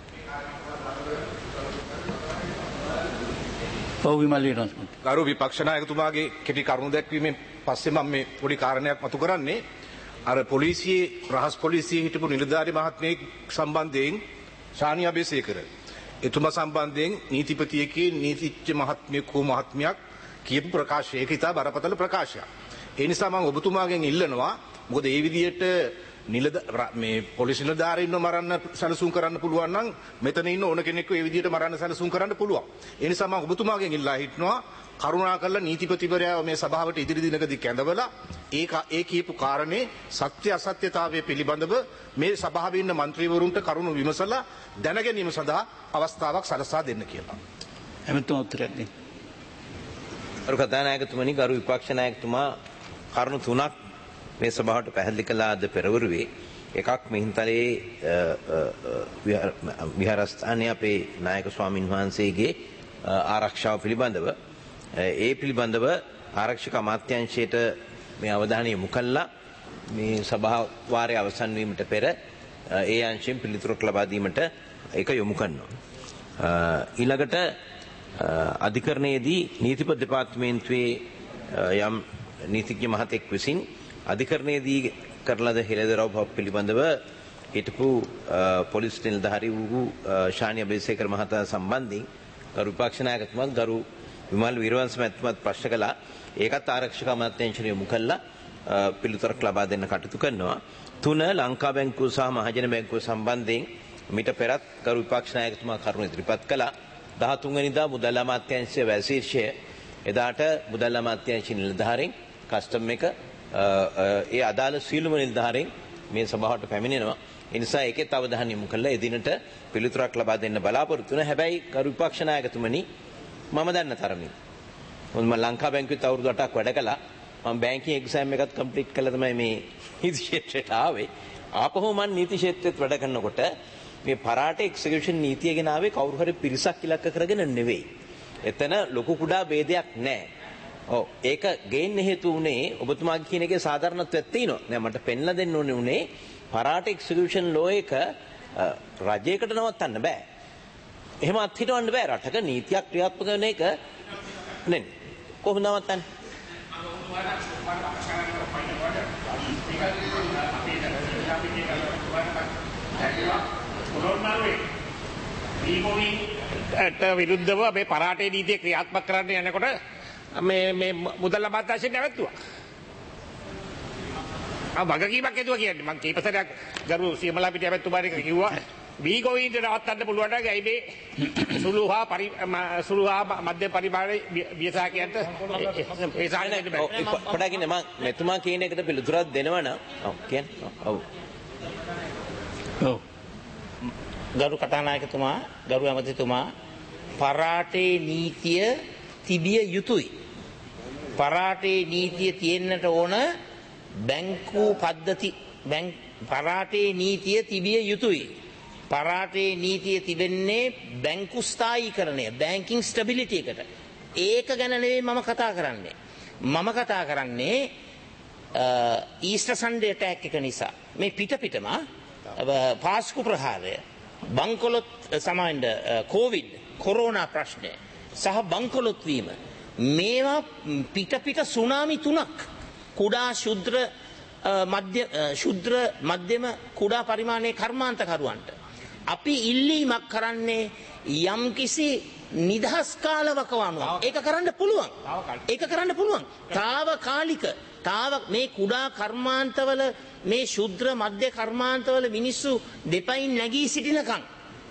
ඔව් විමල් විරෝන්ස්මන්. ගරු විපක්ෂ නායකතුමාගේ කෙටි කරුණු දැක්වීමෙන් පස්සේ මම මේ පොඩි කාරණයක් මතු කරන්නේ අර පොලිසියේ රහස් පොලිසියේ හිටපු නිලධාරි මහත්මයෙක් සම්බන්ධයෙන් ශානි අබේසේකර එතුමා සම්බන්ධයෙන් නීතිපතියකේ නීතිඥ මහත්මියක් කියපු ප්‍රකාශය ඒක ඉතා බරපතල ප්‍රකාශයක්. ඒ නිසා මම ඔබතුමාගෙන් ඉල්ලනවා මොකද මේ විදියට මේ පොලිස් නිලධාරීන්ව මරන්න සැලසුම් කරන්න පුළුවන් නම් මෙතන ඉන්න ඕන කෙනෙක්ව මේ විදියට මරන්න සැලසුම් කරන්න පුළුවන්. ඒ නිසා මම ඔබතුමාගෙන් ඉල්ලා හිටනවා කරුණාකරලා නීතිපතිවරයා මේ සභාවට ඉදිරි දිනකදී කැඳවලා ඒ කියපු කාරණේ සත්‍ය අසත්‍යතාවය පිළිබඳව මේ සභාවේ ඉන්න മന്ത്രിවරුන්ට කරුණු විමසලා දැනගැනීම සඳහා අවස්ථාවක් සලසා දෙන්න කියලා. එමෙතුමා උත්තරයක් දෙන්න. ගරු කතානායකතුමනි ගරු විපක්ෂ නායකතුමා කරුණු තුනක් මේ සභාවට පැහැදිලි කළා අද පෙරවරුවේ එකක් මිහින්තලේ විහාරස්ථානයේ අපේ නායක ස්වාමින් වහන්සේගේ ආරක්ෂාව පිළිබඳව ඒ පිළිබඳව ආරක්ෂක අමාත්‍යාංශයට මේ අවධානය යොමු කළා මේ සභා වාරය අවසන් වීමට පෙර ඒ අංශයෙන් පිළිතුරක් ලබා දීමට ඒක යොමු කරනවා. ඊළඟට අධිකරණයේදී නීතිපති දෙපාර්තමේන්තුවේ යම් නීතිඥ මහතෙක් විසින් අධිකරණයේදී කරලද හෙළදරව් පිළිබඳව හිටපු පොලිස් නිලධාරී වූ ශානි අබේසේකර මහතා සම්බන්ධයෙන් ගරු විපක්ෂ නායකතුමත් ගරු විමල් වීරවංශ මහත්මයාත් ප්‍රශ්න කළා. ඒකත් ආරක්ෂක අමාත්‍යාංශයට යොමු කළා පිළිතුරක් ලබා දෙන්න කටයුතු කරනවා. 3 ලංකා බැංකුව සහ මහජන බැංකුව සම්බන්ධයෙන් මිට පෙරත් ගරු විපක්ෂ නායකතුමා කරුණු ඉදිරිපත් කළා. 13 වෙනිදා මුදල් අමාත්‍යාංශයේ වැසීර්ෂය එදාට මුදල් අමාත්‍යාංශ නිලධාරීන් කස්ටම් එක ඒ අදාළ සීලම නිලධාරීන් මේ සභාවට පැමිණෙනවා. ඒ නිසා ඒකෙත් අවධානය යොමු කළා එදිනට පිළිතුරක් ලබා දෙන්න බලාපොරොත්තු වෙනවා. හැබැයි ගරු විපක්ෂ නායකතුමනි මම දන්න තරමින් මම ලංකා බැංකුවේ අවුරුදු 8ක් වැඩ කළා. මම බැංකින් එක්සෑම් එකත් කම්ප්ලීට් කළා තමයි මේ නීති ක්ෂේත්‍රයට ආවේ. ආපහු මම නීති ක්ෂේත්‍රෙත් වැඩ කරනකොට මේ පරාට එක්සිකියුෂන් නීතිය ගෙන ආවේ කවුරු හරි පිරිසක් ඉලක්ක කරගෙන නෙවෙයි. එතන ලොකු කුඩා ભેදයක් නැහැ. ඔව් ඒක ගේන්න හේතු උනේ ඔබතුමාගේ කියන එකේ සාධාරණත්වයක් තියෙනවා. නෑ මට පෙන්ලා දෙන්න ඕනේ උනේ පරාට එක්සිකියුෂන් ලෝ එක රජයකට නවත්තන්න බෑ. එහෙම අත්හිටවන්න බෑ. රටක නීතියක් ක්‍රියාත්මක කරන එක නේ. කොහොමද නවත්තන්නේ? විරුද්ධව මේ පරාටේ නීතිය ක්‍රියාත්මක කරන්න යනකොට මේ මුදල් අමාත්‍යාංශයෙන් නැවතුවා. වගකීමක් හේතුව කියන්නේ මම කීප සැරයක් ගරු සියමලා පිටිය ඇමතුමාට කිව්වා වීගෝවින්ට නවත්තන්න පුළුවන් නම් ඇයි මේ සුළු හා මධ්‍ය පරිමාණයේ වියසාකයන්ට ඒ සාහනයට බෑ. පොඩකින් මම මෙතුමා කියන එකට පිළිතුරක් දෙනවා නම් ඔව් කියන්න. ඔව්. ඔව්. ගරු කතානායකතුමා ගරු ඇමතිතුමා පරාටේ නීතිය තිබිය යුතුයි. පරාටේ නීතිය තියෙන්නට ඕන බැංකු පද්ධති පරාටේ නීතිය තිබිය යුතුයි. පරාටේ නීතිය තිබෙන්නේ බැංකු ස්ථායීකරණය බැංකින් ස්ටැබිලිටි එකට. ඒක ගැන නෙවෙයි මම කතා කරන්නේ. මම කතා කරන්නේ ඊස්ටර් සන්ඩේ ඇටැක් එක නිසා මේ පිටම පාස්කු ප්‍රහාරය බංකොලොත් සමාවෙන්න කොවිඩ් කොරෝනා ප්‍රශ්නය සහ බංකොලොත් වීම මේවා පිට සුනාමි 3ක් කුඩා ශුද්‍ර මධ්‍යම කුඩා පරිමාණයේ කර්මාන්තකරුවන්ට අපි ඉල්ලීමක් කරන්නේ යම්කිසි නිදහස් කාලවකවානුවක් ඒක කරන්න පුළුවන් తాවකාලික මේ කුඩා කර්මාන්තවල මේ ශුද්‍ර මධ්‍ය කර්මාන්තවල මිනිස්සු දෙපයින් නැගී සිටිනකම්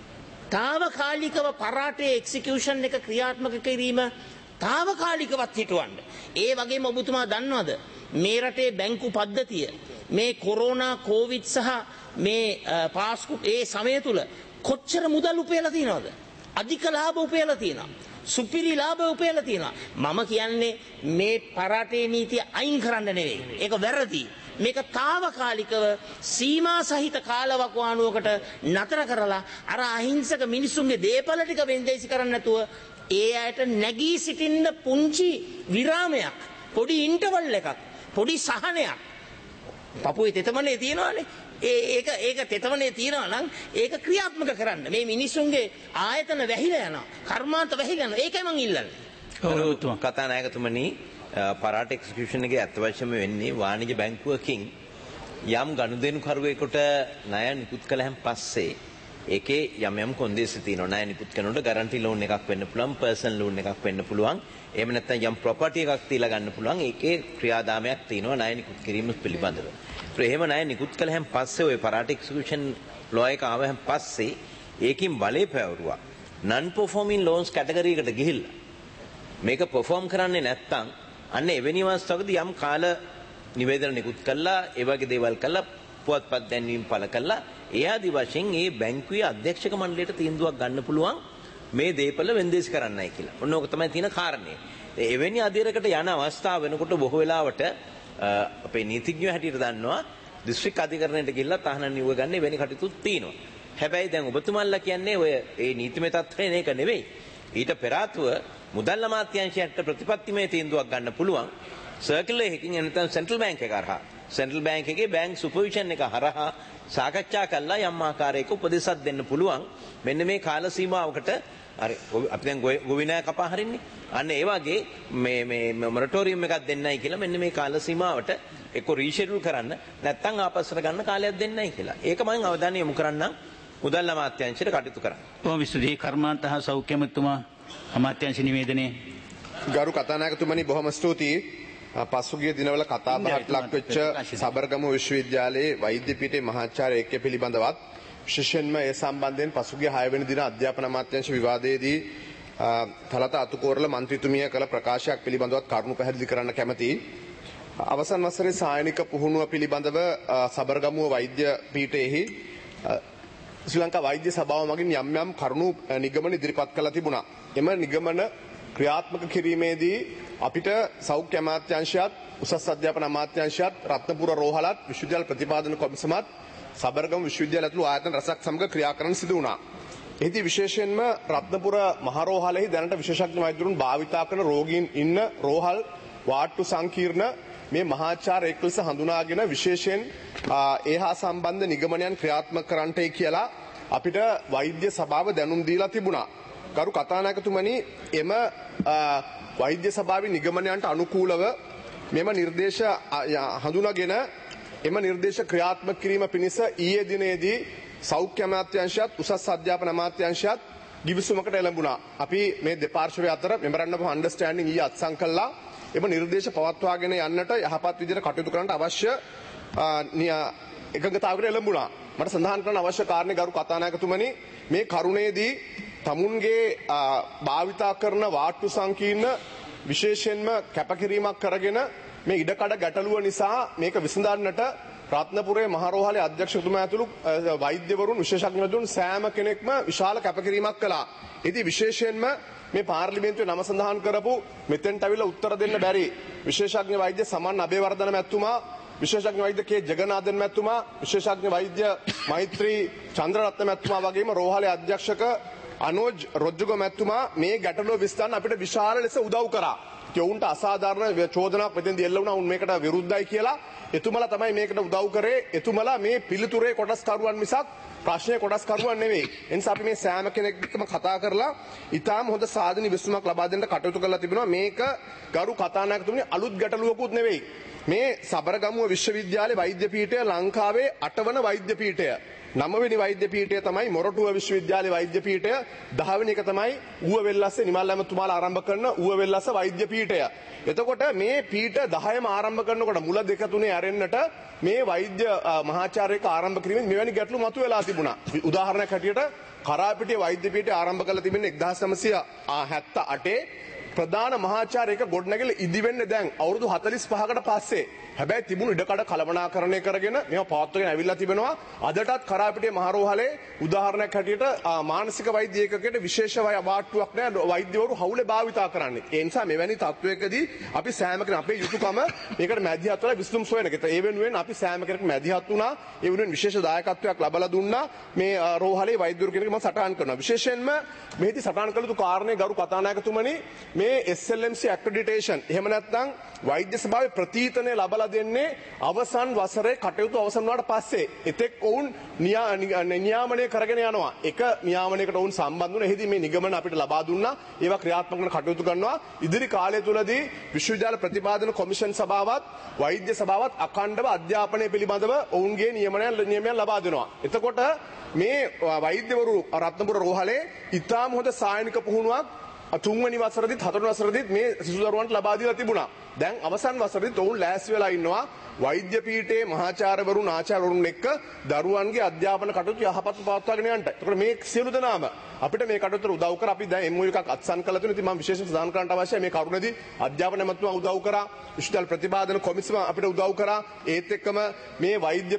తాවකාලිකව පරාටේ එක්සිකියුෂන් එක ක්‍රියාත්මක කිරීම తాවකාලිකවත් හිටවන්න. ඒ වගේම ඔබතුමා දන්නවද මේ රටේ බැංකු පද්ධතිය මේ කොරෝනා කොවිඩ් සහ මේ පාස්කු ඒ සමය තුල කොච්චර මුදල් උපයලා තියෙනවද? අධික ලාභ උපයලා තියෙනවා. සුපිරි ලාභ උපයලා තියෙනවා. මම කියන්නේ මේ පරාටේ නීතිය අයින් කරන්න නෙවෙයි. ඒක වැරදි. මේක తాවකාලිකව සීමා සහිත කාලවකවානුවකට නතර කරලා අර අහිංසක මිනිසුන්ගේ දේපල ටික වෙන්දේසි කරන්න නැතුව ඒ අයට නැගී සිටින්න පුංචි විරාමයක් පොඩි ඉන්ටර්වල් එකක් පොඩි සහනයක් පපුවේ තෙතමනේ තියෙනවානේ ඒක තෙතමනේ තියෙනවා නම් ඒක ක්‍රියාත්මක කරන්න මේ මිනිසුන්ගේ ආයතන වැහිලා යනවා කර්මාන්ත වැහිලා යනවා ඒකයි මං ඉල්ලන්නේ කතානායකතුමනි පරාට එක්සිකියුෂන් එකේ අත්‍යවශ්‍යම වෙන්නේ වාණිජ බැංකුවකින් යම් ගනුදෙනුකරුවෙකුට ණය නිකුත් කළාන් පස්සේ ඒකේ යම් කොන්දේසි තියෙනවා ණය නිකුත් කරනකොට ගැරන්ටි ලෝන් එකක් වෙන්න පුළුවන් පර්සනල් ලෝන් එකක් වෙන්න පුළුවන් එහෙම නැත්නම් යම් ප්‍රොපර්ටි එකක් තියලා ගන්න පුළුවන් ඒකේ ක්‍රියාදාමයක් තියෙනවා ණය නිකුත් කිරීම පිළිබඳව. එහෙම ණය නිකුත් කළාන් පස්සේ ওই පරාට එක්සිකියුෂන් ලෝ එක ආවහන් පස්සේ ඒකින් බලේ පැවරුවා non performing loans කැටගරි එකට ගිහිල්ලා මේක perform කරන්නේ නැත්නම් අන්න එවැනි අවස්ථාවකදී යම් කාල නිවේදන නිකුත් කළා ඒ වගේ දේවල් කළා පුවත්පත් දැන්වීම් පළ කළා ඒ ආදි වශයෙන් මේ බැංකුවේ අධ්‍යක්ෂක මණ්ඩලයට තීන්දුවක් ගන්න පුළුවන් මේ දේපල වෙන්දේසි කරන්නයි කියලා. ඔන්න ඕක තමයි තියෙන කාරණේ. එවැනි අධීරයකට යන අවස්ථාව වෙනකොට බොහෝ වෙලාවට අපේ නීතිඥයෝ හැටියට දන්නවා දිස්ත්‍රික් අධිකරණයට ගිහිල්ලා තහනම් නියුව ගන්න එවැනි කටයුතු තියෙනවා. හැබැයි දැන් ඔබතුමාලා කියන්නේ ඔය ඒ නීතිමය තත්ත්වයෙන් ඒක නෙවෙයි. ඊට පෙර ආතුව මුදල් අමාත්‍යාංශයට ප්‍රතිපත්තිමය තීන්දුවක් ගන්න පුළුවන් සර්කියුලර් එකකින් නැත්නම් සෙන්ට්‍රල් බැංක් එක හරහා සෙන්ට්‍රල් බැංක් එකේ බැංක් සුපර්විෂන් එක හරහා සාකච්ඡා කළා යම් ආකාරයක උපදෙසක් දෙන්න පුළුවන් මෙන්න මේ කාල සීමාවකට හරි අපි දැන් ගොවිනෑ කපා හරින්නේ අන්න ඒ වගේ මේ මොරටෝරියම් එකක් දෙන්නයි කියලා මෙන්න මේ කාල සීමාවට එක්ක රීෂෙඩියුල් කරන්න නැත්නම් ආපස්සට ගන්න කාලයක් දෙන්නයි කියලා ඒක මම අවධානය යොමු කරන්නම් මුදල් අමාත්‍යාංශයට කටයුතු කරන්න. කොහොම විශ්වදී කර්මාන්ත හා සෞඛ්‍ය අමාත්‍යතුමා අමාත්‍යාංශ නිවේදනයේ ගරු කතානායකතුමනි බොහොම ස්තුතියි. පසුගිය දිනවල කතාබහට ලක් වෙච්ච සබරගමු විශ්වවිද්‍යාලයේ වෛද්‍ය පීඨයේ මහාචාර්ය එක්ක පිළිබඳවත් විශේෂයෙන්ම ඒ සම්බන්ධයෙන් පසුගිය 6 වෙනි දින අධ්‍යාපන අමාත්‍යාංශ විවාදයේදී තලත අතුකෝරළ මන්ත්‍රීතුමිය කළ ප්‍රකාශයක් පිළිබඳවත් කරුණු පැහැදිලි කරන්න කැමැතියි. අවසන් වසරේ සායනික පුහුණුව පිළිබඳව සබරගමුව වෛද්‍ය පීඨයේහි ශ්‍රී ලංකා වෛද්‍ය සභාව මගින් යම් කරුණු නිගමන ඉදිරිපත් කළා තිබුණා. එම නිගමන ක්‍රියාත්මක කිරීමේදී අපිට සෞඛ්‍ය අමාත්‍යාංශයත් උසස් අධ්‍යාපන අමාත්‍යාංශයත් රත්නපුර රෝහලත් විශ්වවිද්‍යාල ප්‍රතිපාදන කොමිසමත් සබරගමු විශ්වවිද්‍යාල ඇතුළු ආයතන රසක් සමග ක්‍රියා කරන්න සිදු වුණා. එහිදී විශේෂයෙන්ම රත්නපුර මහරෝහලෙහි දැනට විශේෂඥ වෛද්‍යවරුන් භාවිතා කරන රෝගීන් ඉන්න රෝහල් වාට්ටු සංකීර්ණ මේ මහාචාර්ය එක් ලෙස හඳුනාගෙන විශේෂයෙන් ඒහා සම්බන්ධ නිගමනයන් ක්‍රියාත්මක කරන්නටයි කියලා අපිට වෛද්‍ය සභාව දැනුම් දීලා තිබුණා. ගරු කතානායකතුමනි එම වෛද්‍ය සභාවේ නිගමනයන්ට අනුකූලව මෙම නිර්දේශ හඳුනාගෙන එම නිර්දේශ ක්‍රියාත්මක කිරීම පිණිස ඊයේ දිනේදී සෞඛ්‍ය අමාත්‍යාංශයත් උසස් අධ්‍යාපන අමාත්‍යාංශයත් ගිවිසුමකට එළඹුණා. අපි මේ දෙපාර්ශ්වය අතර මෙමොරන්ඩම් ඔෆ් අන්ඩර්ස්ටෑන්ඩින් ඊයේ අත්සන් කළා. එම නිර්දේශ පවත්වාගෙන යන්නට යහපත් විදිහට කටයුතු කරන්නට අවශ්‍ය එකඟතාවකට එළඹුණා. මට සඳහන් කරන්න අවශ්‍ය කාරණේ ගරු කතානායකතුමනි මේ කරුණේදී තමුන්ගේ භාවිතා කරන වාට්ටු සංකීර්ණ විශේෂයෙන්ම කැපකිරීමක් කරගෙන මේ ඉඩකඩ ගැටලුව නිසා මේක විසඳන්නට රත්නපුරේ මහරෝහලේ අධ්‍යක්ෂකතුමා ඇතුළු වෛද්‍යවරුන් විශේෂඥවරුන් සෑම කෙනෙක්ම විශාල කැපකිරීමක් කළා. ඉතින් විශේෂයෙන්ම මේ පාර්ලිමේන්තුවේ නම සඳහන් කරපු මෙතෙන්ට අවිලා උත්තර දෙන්න බැරි විශේෂඥ වෛද්‍ය සමන් අබේවර්ධන මැතිතුමා, විශේෂඥ වෛද්‍ය කේ ජගනාഥන් මැතිතුමා, විශේෂඥ වෛද්‍ය මෛත්‍රී චන්ද්‍රරත්න මැතිතුමා වගේම රෝහලේ අධ්‍යක්ෂක අනෝජ් රොජ්ජුග මැතිතුමා මේ ගැටලුව විසඳන්න අපිට විශාල ලෙස උදව් කරා. ඔවුන්ට අසාධාරණ චෝදනාවක් මෙතෙන්දී එල්ල වුණා. උන් මේකට විරුද්ධයි කියලා. එතුමලා තමයි මේකට උදව් කරේ. එතුමලා මේ පිළිතුරේ කොටස්කරුවන් මිසක් ප්‍රශ්නයේ කොටස්කරුවන් නෙවෙයි. ඒ නිසා අපි මේ සෑම කෙනෙක්ම කතා කරලා ඊටාම හොඳ සාධන විසඳුමක් ලබා දෙන්න කටයුතු කරලා තිබෙනවා. මේක ගරු කතානායකතුමනි අලුත් ගැටලුවකුත් නෙවෙයි. මේ සබරගමුව විශ්වවිද්‍යාලයේ වෛද්‍ය පීඨය ලංකාවේ 8 වන වෛද්‍ය පීඨය. 9 වෙනි වෛද්‍ය පීඨය තමයි මොරටුව විශ්වවිද්‍යාලයේ වෛද්‍ය පීඨය. 10 වෙනි එක තමයි ඌව වෙල්ලස්සේ නිමල් ඇමතුමාලා ආරම්භ කරන ඌව වෙල්ලස්ස වෛද්‍ය පීඨය. එතකොට මේ පීඨ 10ම ආරම්භ කරනකොට මුල 2 3 ඇරෙන්නට මේ වෛද්‍ය මහාචාර්යක ආරම්භ කිරීමෙන් මෙවැනි ගැටලු මතුවලා තිබුණා. උදාහරණයක් හැටියට කරාපිටිය වෛද්‍ය පීඨය ආරම්භ කරලා තිබෙන්නේ 1978 ප්‍රධාන මහාචාර්යක ගොඩනැගිල්ල ඉදි වෙන්නේ දැන් අවුරුදු 45කට පස්සේ. හැබැයි තිබුණු ඉඩකඩ කළමනාකරණය කරගෙන මේවා පවත්වාගෙන ඇවිල්ලා තිබෙනවා. අදටත් කරාපිටිය මහරෝහලේ උදාහරණයක් හැටියට මානසික වෛද්‍ය ඒකකයට විශේෂ වාට්ටුවක් නැහැ වෛද්‍යවරු හවුලේ භාවිතා කරන්නේ. ඒ නිසා මෙවැනි තත්වයකදී අපි සෑම කෙනෙක් අපේ යුතුයකම මේකට මැදිහත් වෙලා විසඳුම් සොයන එක. ඒ වෙනුවෙන් අපි සෑම කෙනෙක් මැදිහත් වුණා. ඒ වෙනුවෙන් විශේෂ දායකත්වයක් ලබා දුන්නා. මේ රෝහලේ වෛද්‍යවරු කෙනෙක් මම සටහන් කරනවා. විශේෂයෙන්ම මෙහිදී සටහන් කළ යුතු කාරණේ ගරු කතානායකතුමනි මේ SLMC accreditation එහෙම නැත්නම් වෛද්‍ය සභාවේ ප්‍රතීතනය ලබා දෙන්නේ අවසන් වසරේ කටයුතු අවසන් වුණාට පස්සේ. එතෙක් ඔවුන් නියාමනය කරගෙන යනවා. එක නියාමනයකට ඔවුන් සම්බන්ධ වුණා. එහිදී මේ නිගමන අපිට ලබා දුන්නා. ඒවා ක්‍රියාත්මක කරන කටයුතු කරනවා. ඉදිරි කාලය තුලදී විශ්වවිද්‍යාල ප්‍රතිපාදන කොමිෂන් සභාවත් වෛද්‍ය සභාවත් අඛණ්ඩව අධ්‍යාපනය පිළිබඳව ඔවුන්ගේ නියමයන් ලබා දෙනවා. එතකොට මේ වෛද්‍යවරු රත්නපුර රෝහලේ ඉතාම හොඳ සායනික පුහුණුවක් 3 වෙනි වසරේදීත් 4 වෙනි වසරේදීත් මේ සිසු දරුවන්ට ලබා දීලා තිබුණා. දැන් අවසන් වසරේදීත් ඔවුන් ලෑස්ති වෙලා ඉන්නවා වෛද්‍ය පීඨයේ මහාචාර්යවරුන් ආචාර්යවරුන් එක්ක දරුවන්ගේ අධ්‍යාපන කටයුතු යහපත්ව පවත්වාගෙන යන්නට. ඒකට මේ සියලු දෙනාම අපිට මේ කටයුතු උදව් කර අපි දැන් MOU එකක් අත්සන් කළා තුන. ඉතින් මම විශේෂයෙන් සඳහන් කරන්න අවශ්‍යයි මේ කරුණේදී අධ්‍යාපන ඇමතුමා උදව් කරා, විශ්වවිද්‍යාල ප්‍රතිපාදන කොමිසම අපිට උදව් කරා. ඒත් එක්කම මේ වෛද්‍ය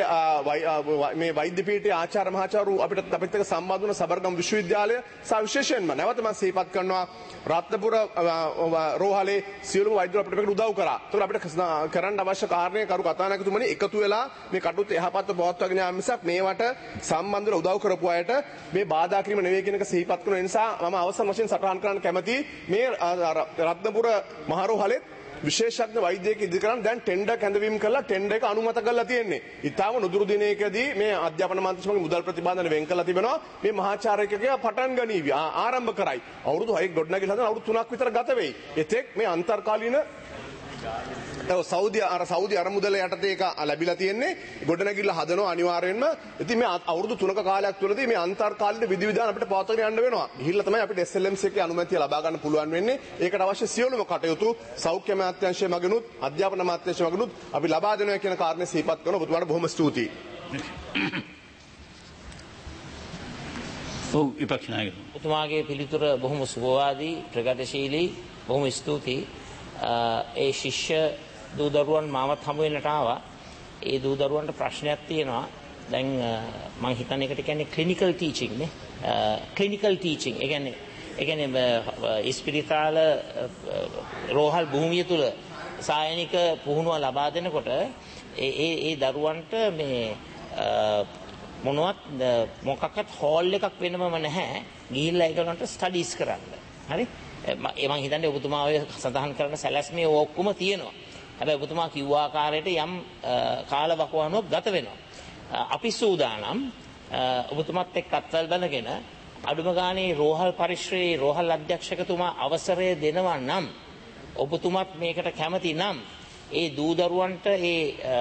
පීඨයේ ආචාර්ය මහාචාර්යවරු අපිත් එක්ක සම්බන්ධ වුණ සබරගම් විශ්වවිද්‍යාලය සහ විශේෂයෙන්ම නැවත මම සිහිපත් කරනවා රත්නපුර රෝහලේ සියලුම වෛද්‍යවරු අපිට මේකට උදව් කරා. ඒතකොට අපිට කරන්න අවශ්‍ය කාරණේ කරු කතානායකතුමනි එකතු වෙලා මේ කටයුතු යහපත්ව පවත්වාගෙන යාම මිසක් මේවට සම්බන්ධව උදව් කරපු අයට මේ බාධා කිරීම නෙවෙයි කියන එක සිහිපත් කරන නිසා මම අවසන් වශයෙන් සටහන් කරන්න කැමතියි මේ රත්නපුර මහරෝහලේ විශේෂඥ වෛද්‍යයෙක් ඉදිරි කරන් දැන් ටෙන්ඩර් කැඳවීම කරලා ටෙන්ඩර් එක අනුමත කරලා තියෙන්නේ. ඊටාම නුදුරු දිනයකදී මේ අධ්‍යාපන මන්ත්‍රීතුමාගේ මුදල් ප්‍රතිපාදන වෙන් කරලා තිබෙනවා. මේ මහාචාර්යකගේ පටන් ගනීවි ආරම්භ කරයි. අවුරුදු 6ක් ගොඩනැගිලි හදන අවුරුදු 3ක් විතර ගත වෙයි. එතෙක් මේ අන්තර්කාලීන සෞදි අරමුදල යටතේ එක ලැබිලා තියෙන්නේ. ගොඩනැගිල්ල හදනවා අනිවාර්යෙන්ම. ඉතින් මේ අවුරුදු 3ක කාලයක් තුළදී මේ අන්තර්කාලීන විධිවිධාන අපිට පවත්වාගෙන යන්න වෙනවා. ගිහිල්ලා තමයි අපිට SLMC එකේ අනුමැතිය ලබා ගන්න පුළුවන් වෙන්නේ. ඒකට අවශ්‍ය සියලුම කටයුතු සෞඛ්‍ය අමාත්‍යාංශය මගිනුත් අධ්‍යාපන අමාත්‍යාංශය මගිනුත් අපි ලබා දෙනවා කියන කාරණේ සිහිපත් කරනවා. ඔබතුමාට බොහොම ස්තුතියි. ඔව් විපක්ෂ නායක. ඔබතුමාගේ පිළිතුර බොහොම සුවවාදී ප්‍රගතිශීලී බොහොම ස්තුතියි. ඒ ශිෂ්‍ය දූ දරුවන් මාවත් හමු වෙන්නට ආවා. ඒ දූ දරුවන්ට ප්‍රශ්නයක් තියෙනවා. දැන් මම හිතන්නේ ඒකට කියන්නේ ක්ලිනිකල් ටීචින් නේ. Clinical teaching. ඒ කියන්නේ ඉස්පිරිතාල රෝහල් භූමිය තුල සායනික පුහුණුව ලබා දෙනකොට ඒ දරුවන්ට මේ මොකක්වත් හෝල් එකක් වෙනවම නැහැ. ගිහිල්ලා ඒගොල්ලන්ට ස්ටඩීස් කරන්න. හරි? මම හිතන්නේ ඔබතුමා ඔය සඳහන් කරන සැලැස්මේ ඔක්කොම තියෙනවා. හැබැයි ඔබතුමා කිව්ව ආකාරයට යම් කාලවකවානුවක් ගත වෙනවා. අපි සූදානම් ඔබතුමාත් එක්ක අත්වල බඳගෙන අඩුම ගානේ රෝහල් පරිශ්‍රයේ රෝහල් අධ්‍යක්ෂකතුමා අවසරය දෙනවා නම් ඔබතුමාත් මේකට කැමති නම් ඒ දූ දරුවන්ට ඒ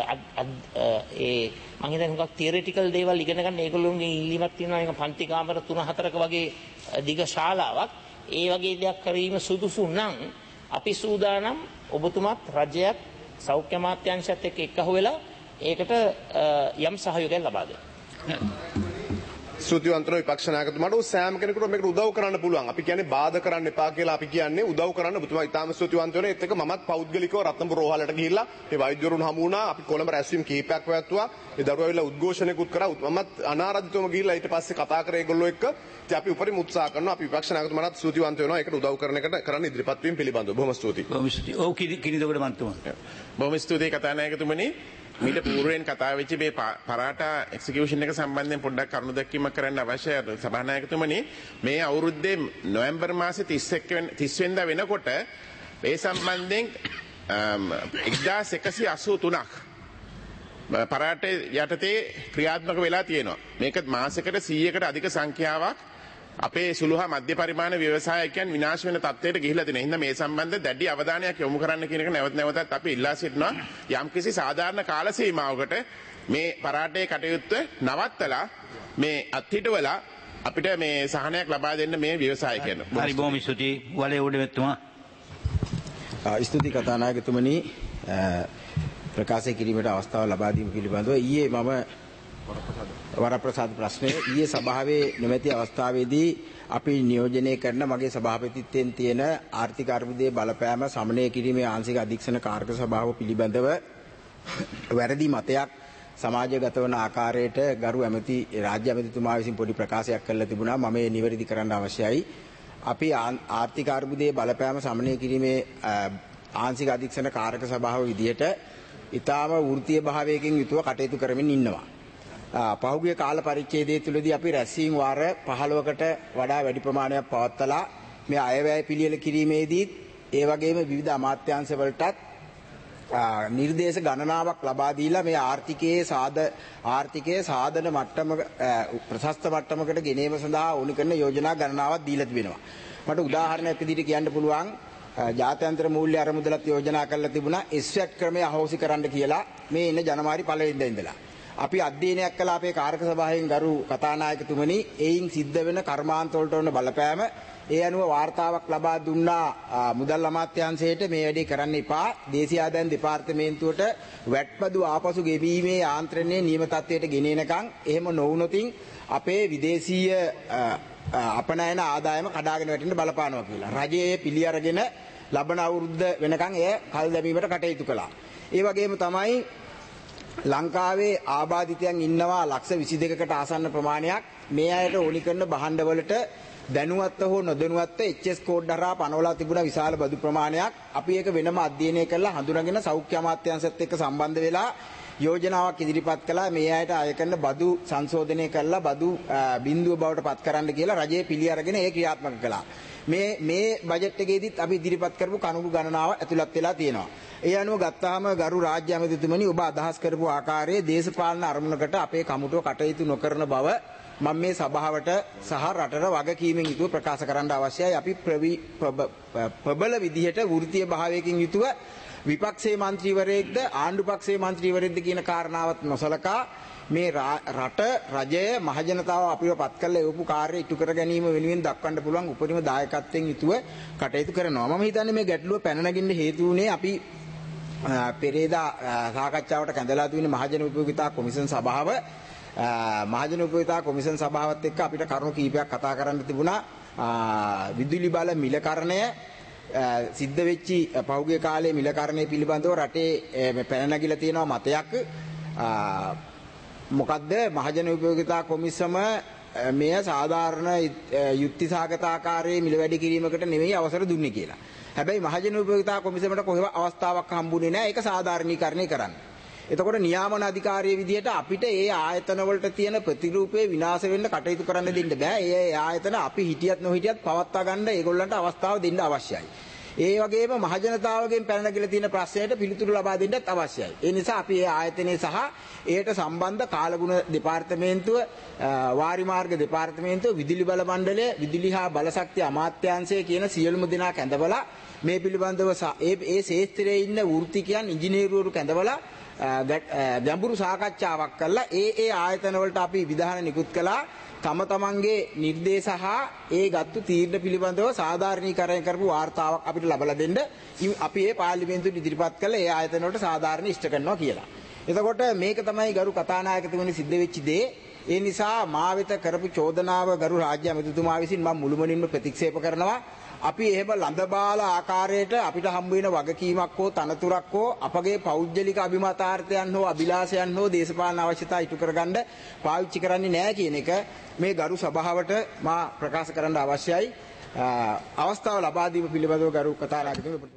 මම හිතන්නේ හුඟක් තියරිටිකල් දේවල් ඉගෙන ගන්න ඒගොල්ලෝන්ගේ ඉල්ලීමක් තියෙනවා. ඒක පන්ති කාමර 3-4ක වගේ දිග ශාලාවක්. ඒ වගේ දෙයක් කිරීම සුදුසු නම් අපි සූදානම් ඔබතුමාත් රජයත් සෞඛ්‍ය අමාත්‍යාංශයත් එක්ක එකහුව වෙලා ඒකට යම් සහයෝගයක් ලබා දෙන්න. ස්තුතිවන්තව විපක්ෂ නායකතුමාට සෑම කෙනෙකුට මේකට උදව් කරන්න පුළුවන්. අපි කියන්නේ බාධා කරන්න එපා කියලා අපි කියන්නේ උදව් කරන්න. ඔබතුමා ඉතාම ස්තුතිවන්ත වෙනවා. ඒත් එක මමත් පෞද්ගලිකව රත්නපුර රෝහලට ගිහිල්ලා මේ වෛද්‍යවරුන් හමු වුණා. අපි කොළඹ රැස්වීම් කිහිපයක් පැවැත්තුවා. ඒ දරුවෝ ඇවිල්ලා උද්ඝෝෂණයකුත් කරා. මමත් අනාරාධිතවම ගිහිල්ලා ඊට පස්සේ කතා කරේ ඒගොල්ලෝ එක්ක. ඉතින් අපි උපරිම උත්සාහ කරනවා. අපි විපක්ෂ නායකතුමාට ස්තුතිවන්ත වෙනවා. ඒකට උදව් කරන එකට කරන්න ඉදිරිපත් වීම පිළිබඳව. බොහොම ස්තුතියි. බොහොම ස්තුතියි. ඔව් කිරිදොකට මන්තුමා. බොහොම ස්තුතියි කතානායකතුමනි. මීට పూర్වයෙන් කතා වෙච්ච මේ පරාටා එක්සිකියුෂන් එක සම්බන්ධයෙන් පොඩ්ඩක් කරුණු දැක්වීමක් කරන්න අවශ්‍යයි සභානායකතුමනි. මේ අවුරුද්දේ නොවැම්බර් මාසේ 30 වෙනිදා වෙනකොට මේ සම්බන්ධයෙන් 1183ක් පරාටේ යටතේ ක්‍රියාත්මක වෙලා තියෙනවා. මේක මාසයකට 100කට අධික සංඛ්‍යාවක් අපේ සුළු හා මධ්‍ය පරිමාණ ව්‍යවසායකයන් විනාශ වෙන තත්ත්වයට ගිහිලා තියෙනවා. එහෙනම් මේ සම්බන්ධ දැඩි අවධානයක් යොමු කරන්න කියන එක නැවත නැවතත් අපි ඉල්ලා සිටිනවා. යම්කිසි සාධාරණ කාල සීමාවකට මේ පරාටේ කටයුත්ත නවත්තලා මේ අත්හිටවලා අපිට මේ සහනයක් ලබා දෙන්න මේ ව්‍යවසායකයන්. හරි බොහොම ස්තුතියි. වලේ උඩෙතුමා. ස්තුති කතානායකතුමනි ප්‍රකාශ කිරීමට අවස්ථාව ලබා දීම පිළිබඳව ඊයේ මම වරප්‍රසාද ප්‍රශ්නය ඊයේ සභාවේ නොමැති අවස්ථාවේදී අපි නියෝජනය කරන මගේ සභාපතිත්වයෙන් තියෙන ආර්ථික අර්බුදයේ බලපෑම සමනය කිරීමේ ආංශික අධීක්ෂණ කාර්ක සභාව පිළිබඳව වැරදි මතයක් සමාජගත වන ආකාරයට ගරු ඇමති රාජ්‍ය ඇමතිතුමා විසින් පොඩි ප්‍රකාශයක් කළා තිබුණා. මම ඒ නිවැරදි කරන්න අවශ්‍යයි. අපි ආර්ථික අර්බුදයේ බලපෑම සමනය කිරීමේ ආංශික අධීක්ෂණ කාර්ක සභාව විදිහට ඊටාම වෘත්තීය භාවයකින් යුතුව කටයුතු කරමින් ඉන්නවා. පහුගිය කාල පරිච්ඡේදය තුළදී අපි රැස්වීම් වාර 15කට වඩා වැඩි ප්‍රමාණයක් පවත්වලා මේ අයවැය පිළියෙල කිරීමේදී ඒ වගේම විවිධ අමාත්‍යාංශ වලටත් නිර්දේශ ගණනාවක් ලබා දීලා මේ ආර්ථිකයේ සාධන මට්ටම ප්‍රශස්ත මට්ටමකට ගෙනීම සඳහා ඕනි කරන යෝජනා ගණනාවක් දීලා තිබෙනවා. මට උදාහරණයක් විදිහට කියන්න පුළුවන් ජාත්‍යන්තර මූල්‍ය අරමුදලත් යෝජනා කරලා තිබුණා SWAT ක්‍රමය අහෝසි කරන්න කියලා මේ එන ජනවාරි 1 වෙනිදා ඉඳලා. අපි අධ්‍යයනයක් කළා අපේ කාර්ක සභාවෙන් ගරු කතානායකතුමනි එයින් සිද්ධ වෙන කර්මාන්ත වලට වන බලපෑම ඒ අනුව වාර්තාවක් ලබා දුන්නා මුදල් අමාත්‍යාංශයට මේ වැඩේ කරන්න එපා දේශීය ආදායම් දෙපාර්තමේන්තුවට වැට්පදු ආපසු ගෙවීමේ යාන්ත්‍රණයේ නියම තත්ත්වයට ගෙනෙනකන් එහෙම නොවුනොතින් අපේ විදේශීය අපනයන ආදායම කඩාගෙන වැටෙන්න බලපානවා කියලා රජයේ පිළි අරගෙන ලබන අවුරුද්ද වෙනකන් එය කල් දැමීමට කටයුතු කළා. ඒ වගේම තමයි ලංකාවේ ආබාධිතයන් ඉන්නවා ලක්ෂ 22කට ආසන්න ප්‍රමාණයක්. මේ අයට ඕනි කරන භාණ්ඩවලට දැනුවත්ව හෝ නොදැනුවත්ව HS කෝඩ් හරහා පනවලා තිබුණ විශාල බදු ප්‍රමාණයක්. අපි ඒක වෙනම අධ්‍යයනය කරලා හඳුනාගෙන සෞඛ්‍ය අමාත්‍යාංශයත් එක්ක සම්බන්ධ වෙලා යෝජනාවක් ඉදිරිපත් කළා. මේ අයට අය කරන බදු සංශෝධනය කරලා බදු බිඳුව බවට පත් කරන්න කියලා රජයේ පිළි අරගෙන ඒ ක්‍රියාත්මක කළා. මේ බජට් එකේදීත් අපි ඉදිරිපත් කරපු කණුරු ගණනාව ඇතුළත් වෙලා තියෙනවා. ඒ අනුව ගත්තාම ගරු රාජ්‍ය ඇමතිතුමනි ඔබ අදහස් කරපු ආකාරයේ දේශපාලන අරමුණකට අපේ කමිටුව කටයුතු නොකරන බව මම මේ සභාවට සහ රටට වගකීමෙන් යුතුව ප්‍රකාශ කරන්න අවශ්‍යයි. අපි ප්‍රබල විදිහට වෘත්තීය භාවයකින් යුතුව විපක්ෂයේ മന്ത്രിවරයෙක්ද ආණ්ඩු පක්ෂයේ മന്ത്രിවරයෙක්ද කියන කාරණාවත් නොසලකා මේ රට රජය මහජනතාව අපිව පත් කළ යොපු කාර්යය ඉටු කර ගැනීම වෙනුවෙන් දක්වන්න පුළුවන් උපරිම දායකත්වයෙන් යුතුව කටයුතු කරනවා. මම හිතන්නේ මේ ගැටලුව පැන නගින්න හේතු වුණේ අපි පෙරේදා සාකච්ඡාවට කැඳලා තියෙන මහජන උපයෝගිතා කොමිෂන් සභාව මහජන උපයෝගිතා කොමිෂන් සභාවත් එක්ක අපිට කරුණු කීපයක් කතා කරන්න තිබුණා. විදුලි බල මිලකරණය සිද්ධ වෙච්චි පහුගිය කාලේ මිලකරණය පිළිබඳව රටේ පැන නැගිලා තියෙනවා මතයක්. මොකද්ද මහජන උපයෝගිතා කොමිසම මෙය සාධාරණ යුක්ති සහගත ආකාරයේ මිල වැඩි කිරීමකට නෙමෙයි අවසර දුන්නේ කියලා. හැබැයි මහජන උපයෝගිතා කොමිසමට කොහෙවත් අවස්ථාවක් හම්බුනේ නැහැ ඒක සාධාරණීකරණය කරන්න. එතකොට නියාමන අධිකාරියේ විදිහට අපිට ඒ ආයතන වලට තියෙන ප්‍රතිරූපේ විනාශ වෙන්න කටයුතු කරන්න දෙන්න බෑ. ඒ ආයතන අපි හිටියත් නොහිටියත් පවත්වා ගන්න ඒගොල්ලන්ට අවස්ථාව දෙන්න අවශ්‍යයි. ඒ වගේම මහජනතාවගෙන් පැන නැගිලා තියෙන ප්‍රශ්නයට පිළිතුරු ලබා දෙන්නත් අවශ්‍යයි. ඒ නිසා අපි මේ ආයතනයේ සහ ඒට සම්බන්ධ කාලගුණ දෙපාර්තමේන්තුව, වාරිමාර්ග දෙපාර්තමේන්තුව, විදුලි බල මණ්ඩලය, විදුලි හා බලශක්ති අමාත්‍යාංශය කියන සියලුම දෙනා කැඳවලා මේ පිළිබඳව ඒ ශේත්‍රයේ ඉන්න වෘත්තිකයන් ඉංජිනේරුවරු කැඳවලා ගැඹුරු සාකච්ඡාවක් කළා. ඒ ආයතන වලට අපි විධාන නිකුත් කළා. තම තමන්ගේ නිර්දේශ හා ඒ ගත්තු තීරණ පිළිබඳව සාධාරණීකරණය කරපු වාර්තාවක් අපිට ලබා දෙන්න අපි ඒ පාර්ලිමේන්තුවට ඉදිරිපත් කළා. ඒ ආයතන වලට සාධාරණ ඉෂ්ට කරනවා කියලා. එතකොට මේක තමයි ගරු කතානායකතුමනි සිද්ධ වෙච්ච දේ. ඒ නිසා මා වෙත කරපු චෝදනාව ගරු රාජ්‍ය අමාත්‍යතුමා විසින් මම මුළුමනින්ම ප්‍රතික්ෂේප කරනවා. අපි එහෙම ලඳබාල ආකාරයට අපිට හම්බ වෙන වගකීමක් හෝ තනතුරක් හෝ අපගේ පෞද්ගලික අභිමතාර්ථයන් හෝ අභිලාෂයන් හෝ දේශපාලන අවශ්‍යතා ඉටු කරගන්න පාවිච්චි කරන්නේ නැහැ කියන එක මේ ගරු සභාවට මා ප්‍රකාශ කරන්න අවශ්‍යයි. අවස්ථාව ලබා දීම පිළිබඳව ගරු කතානායකතුමනි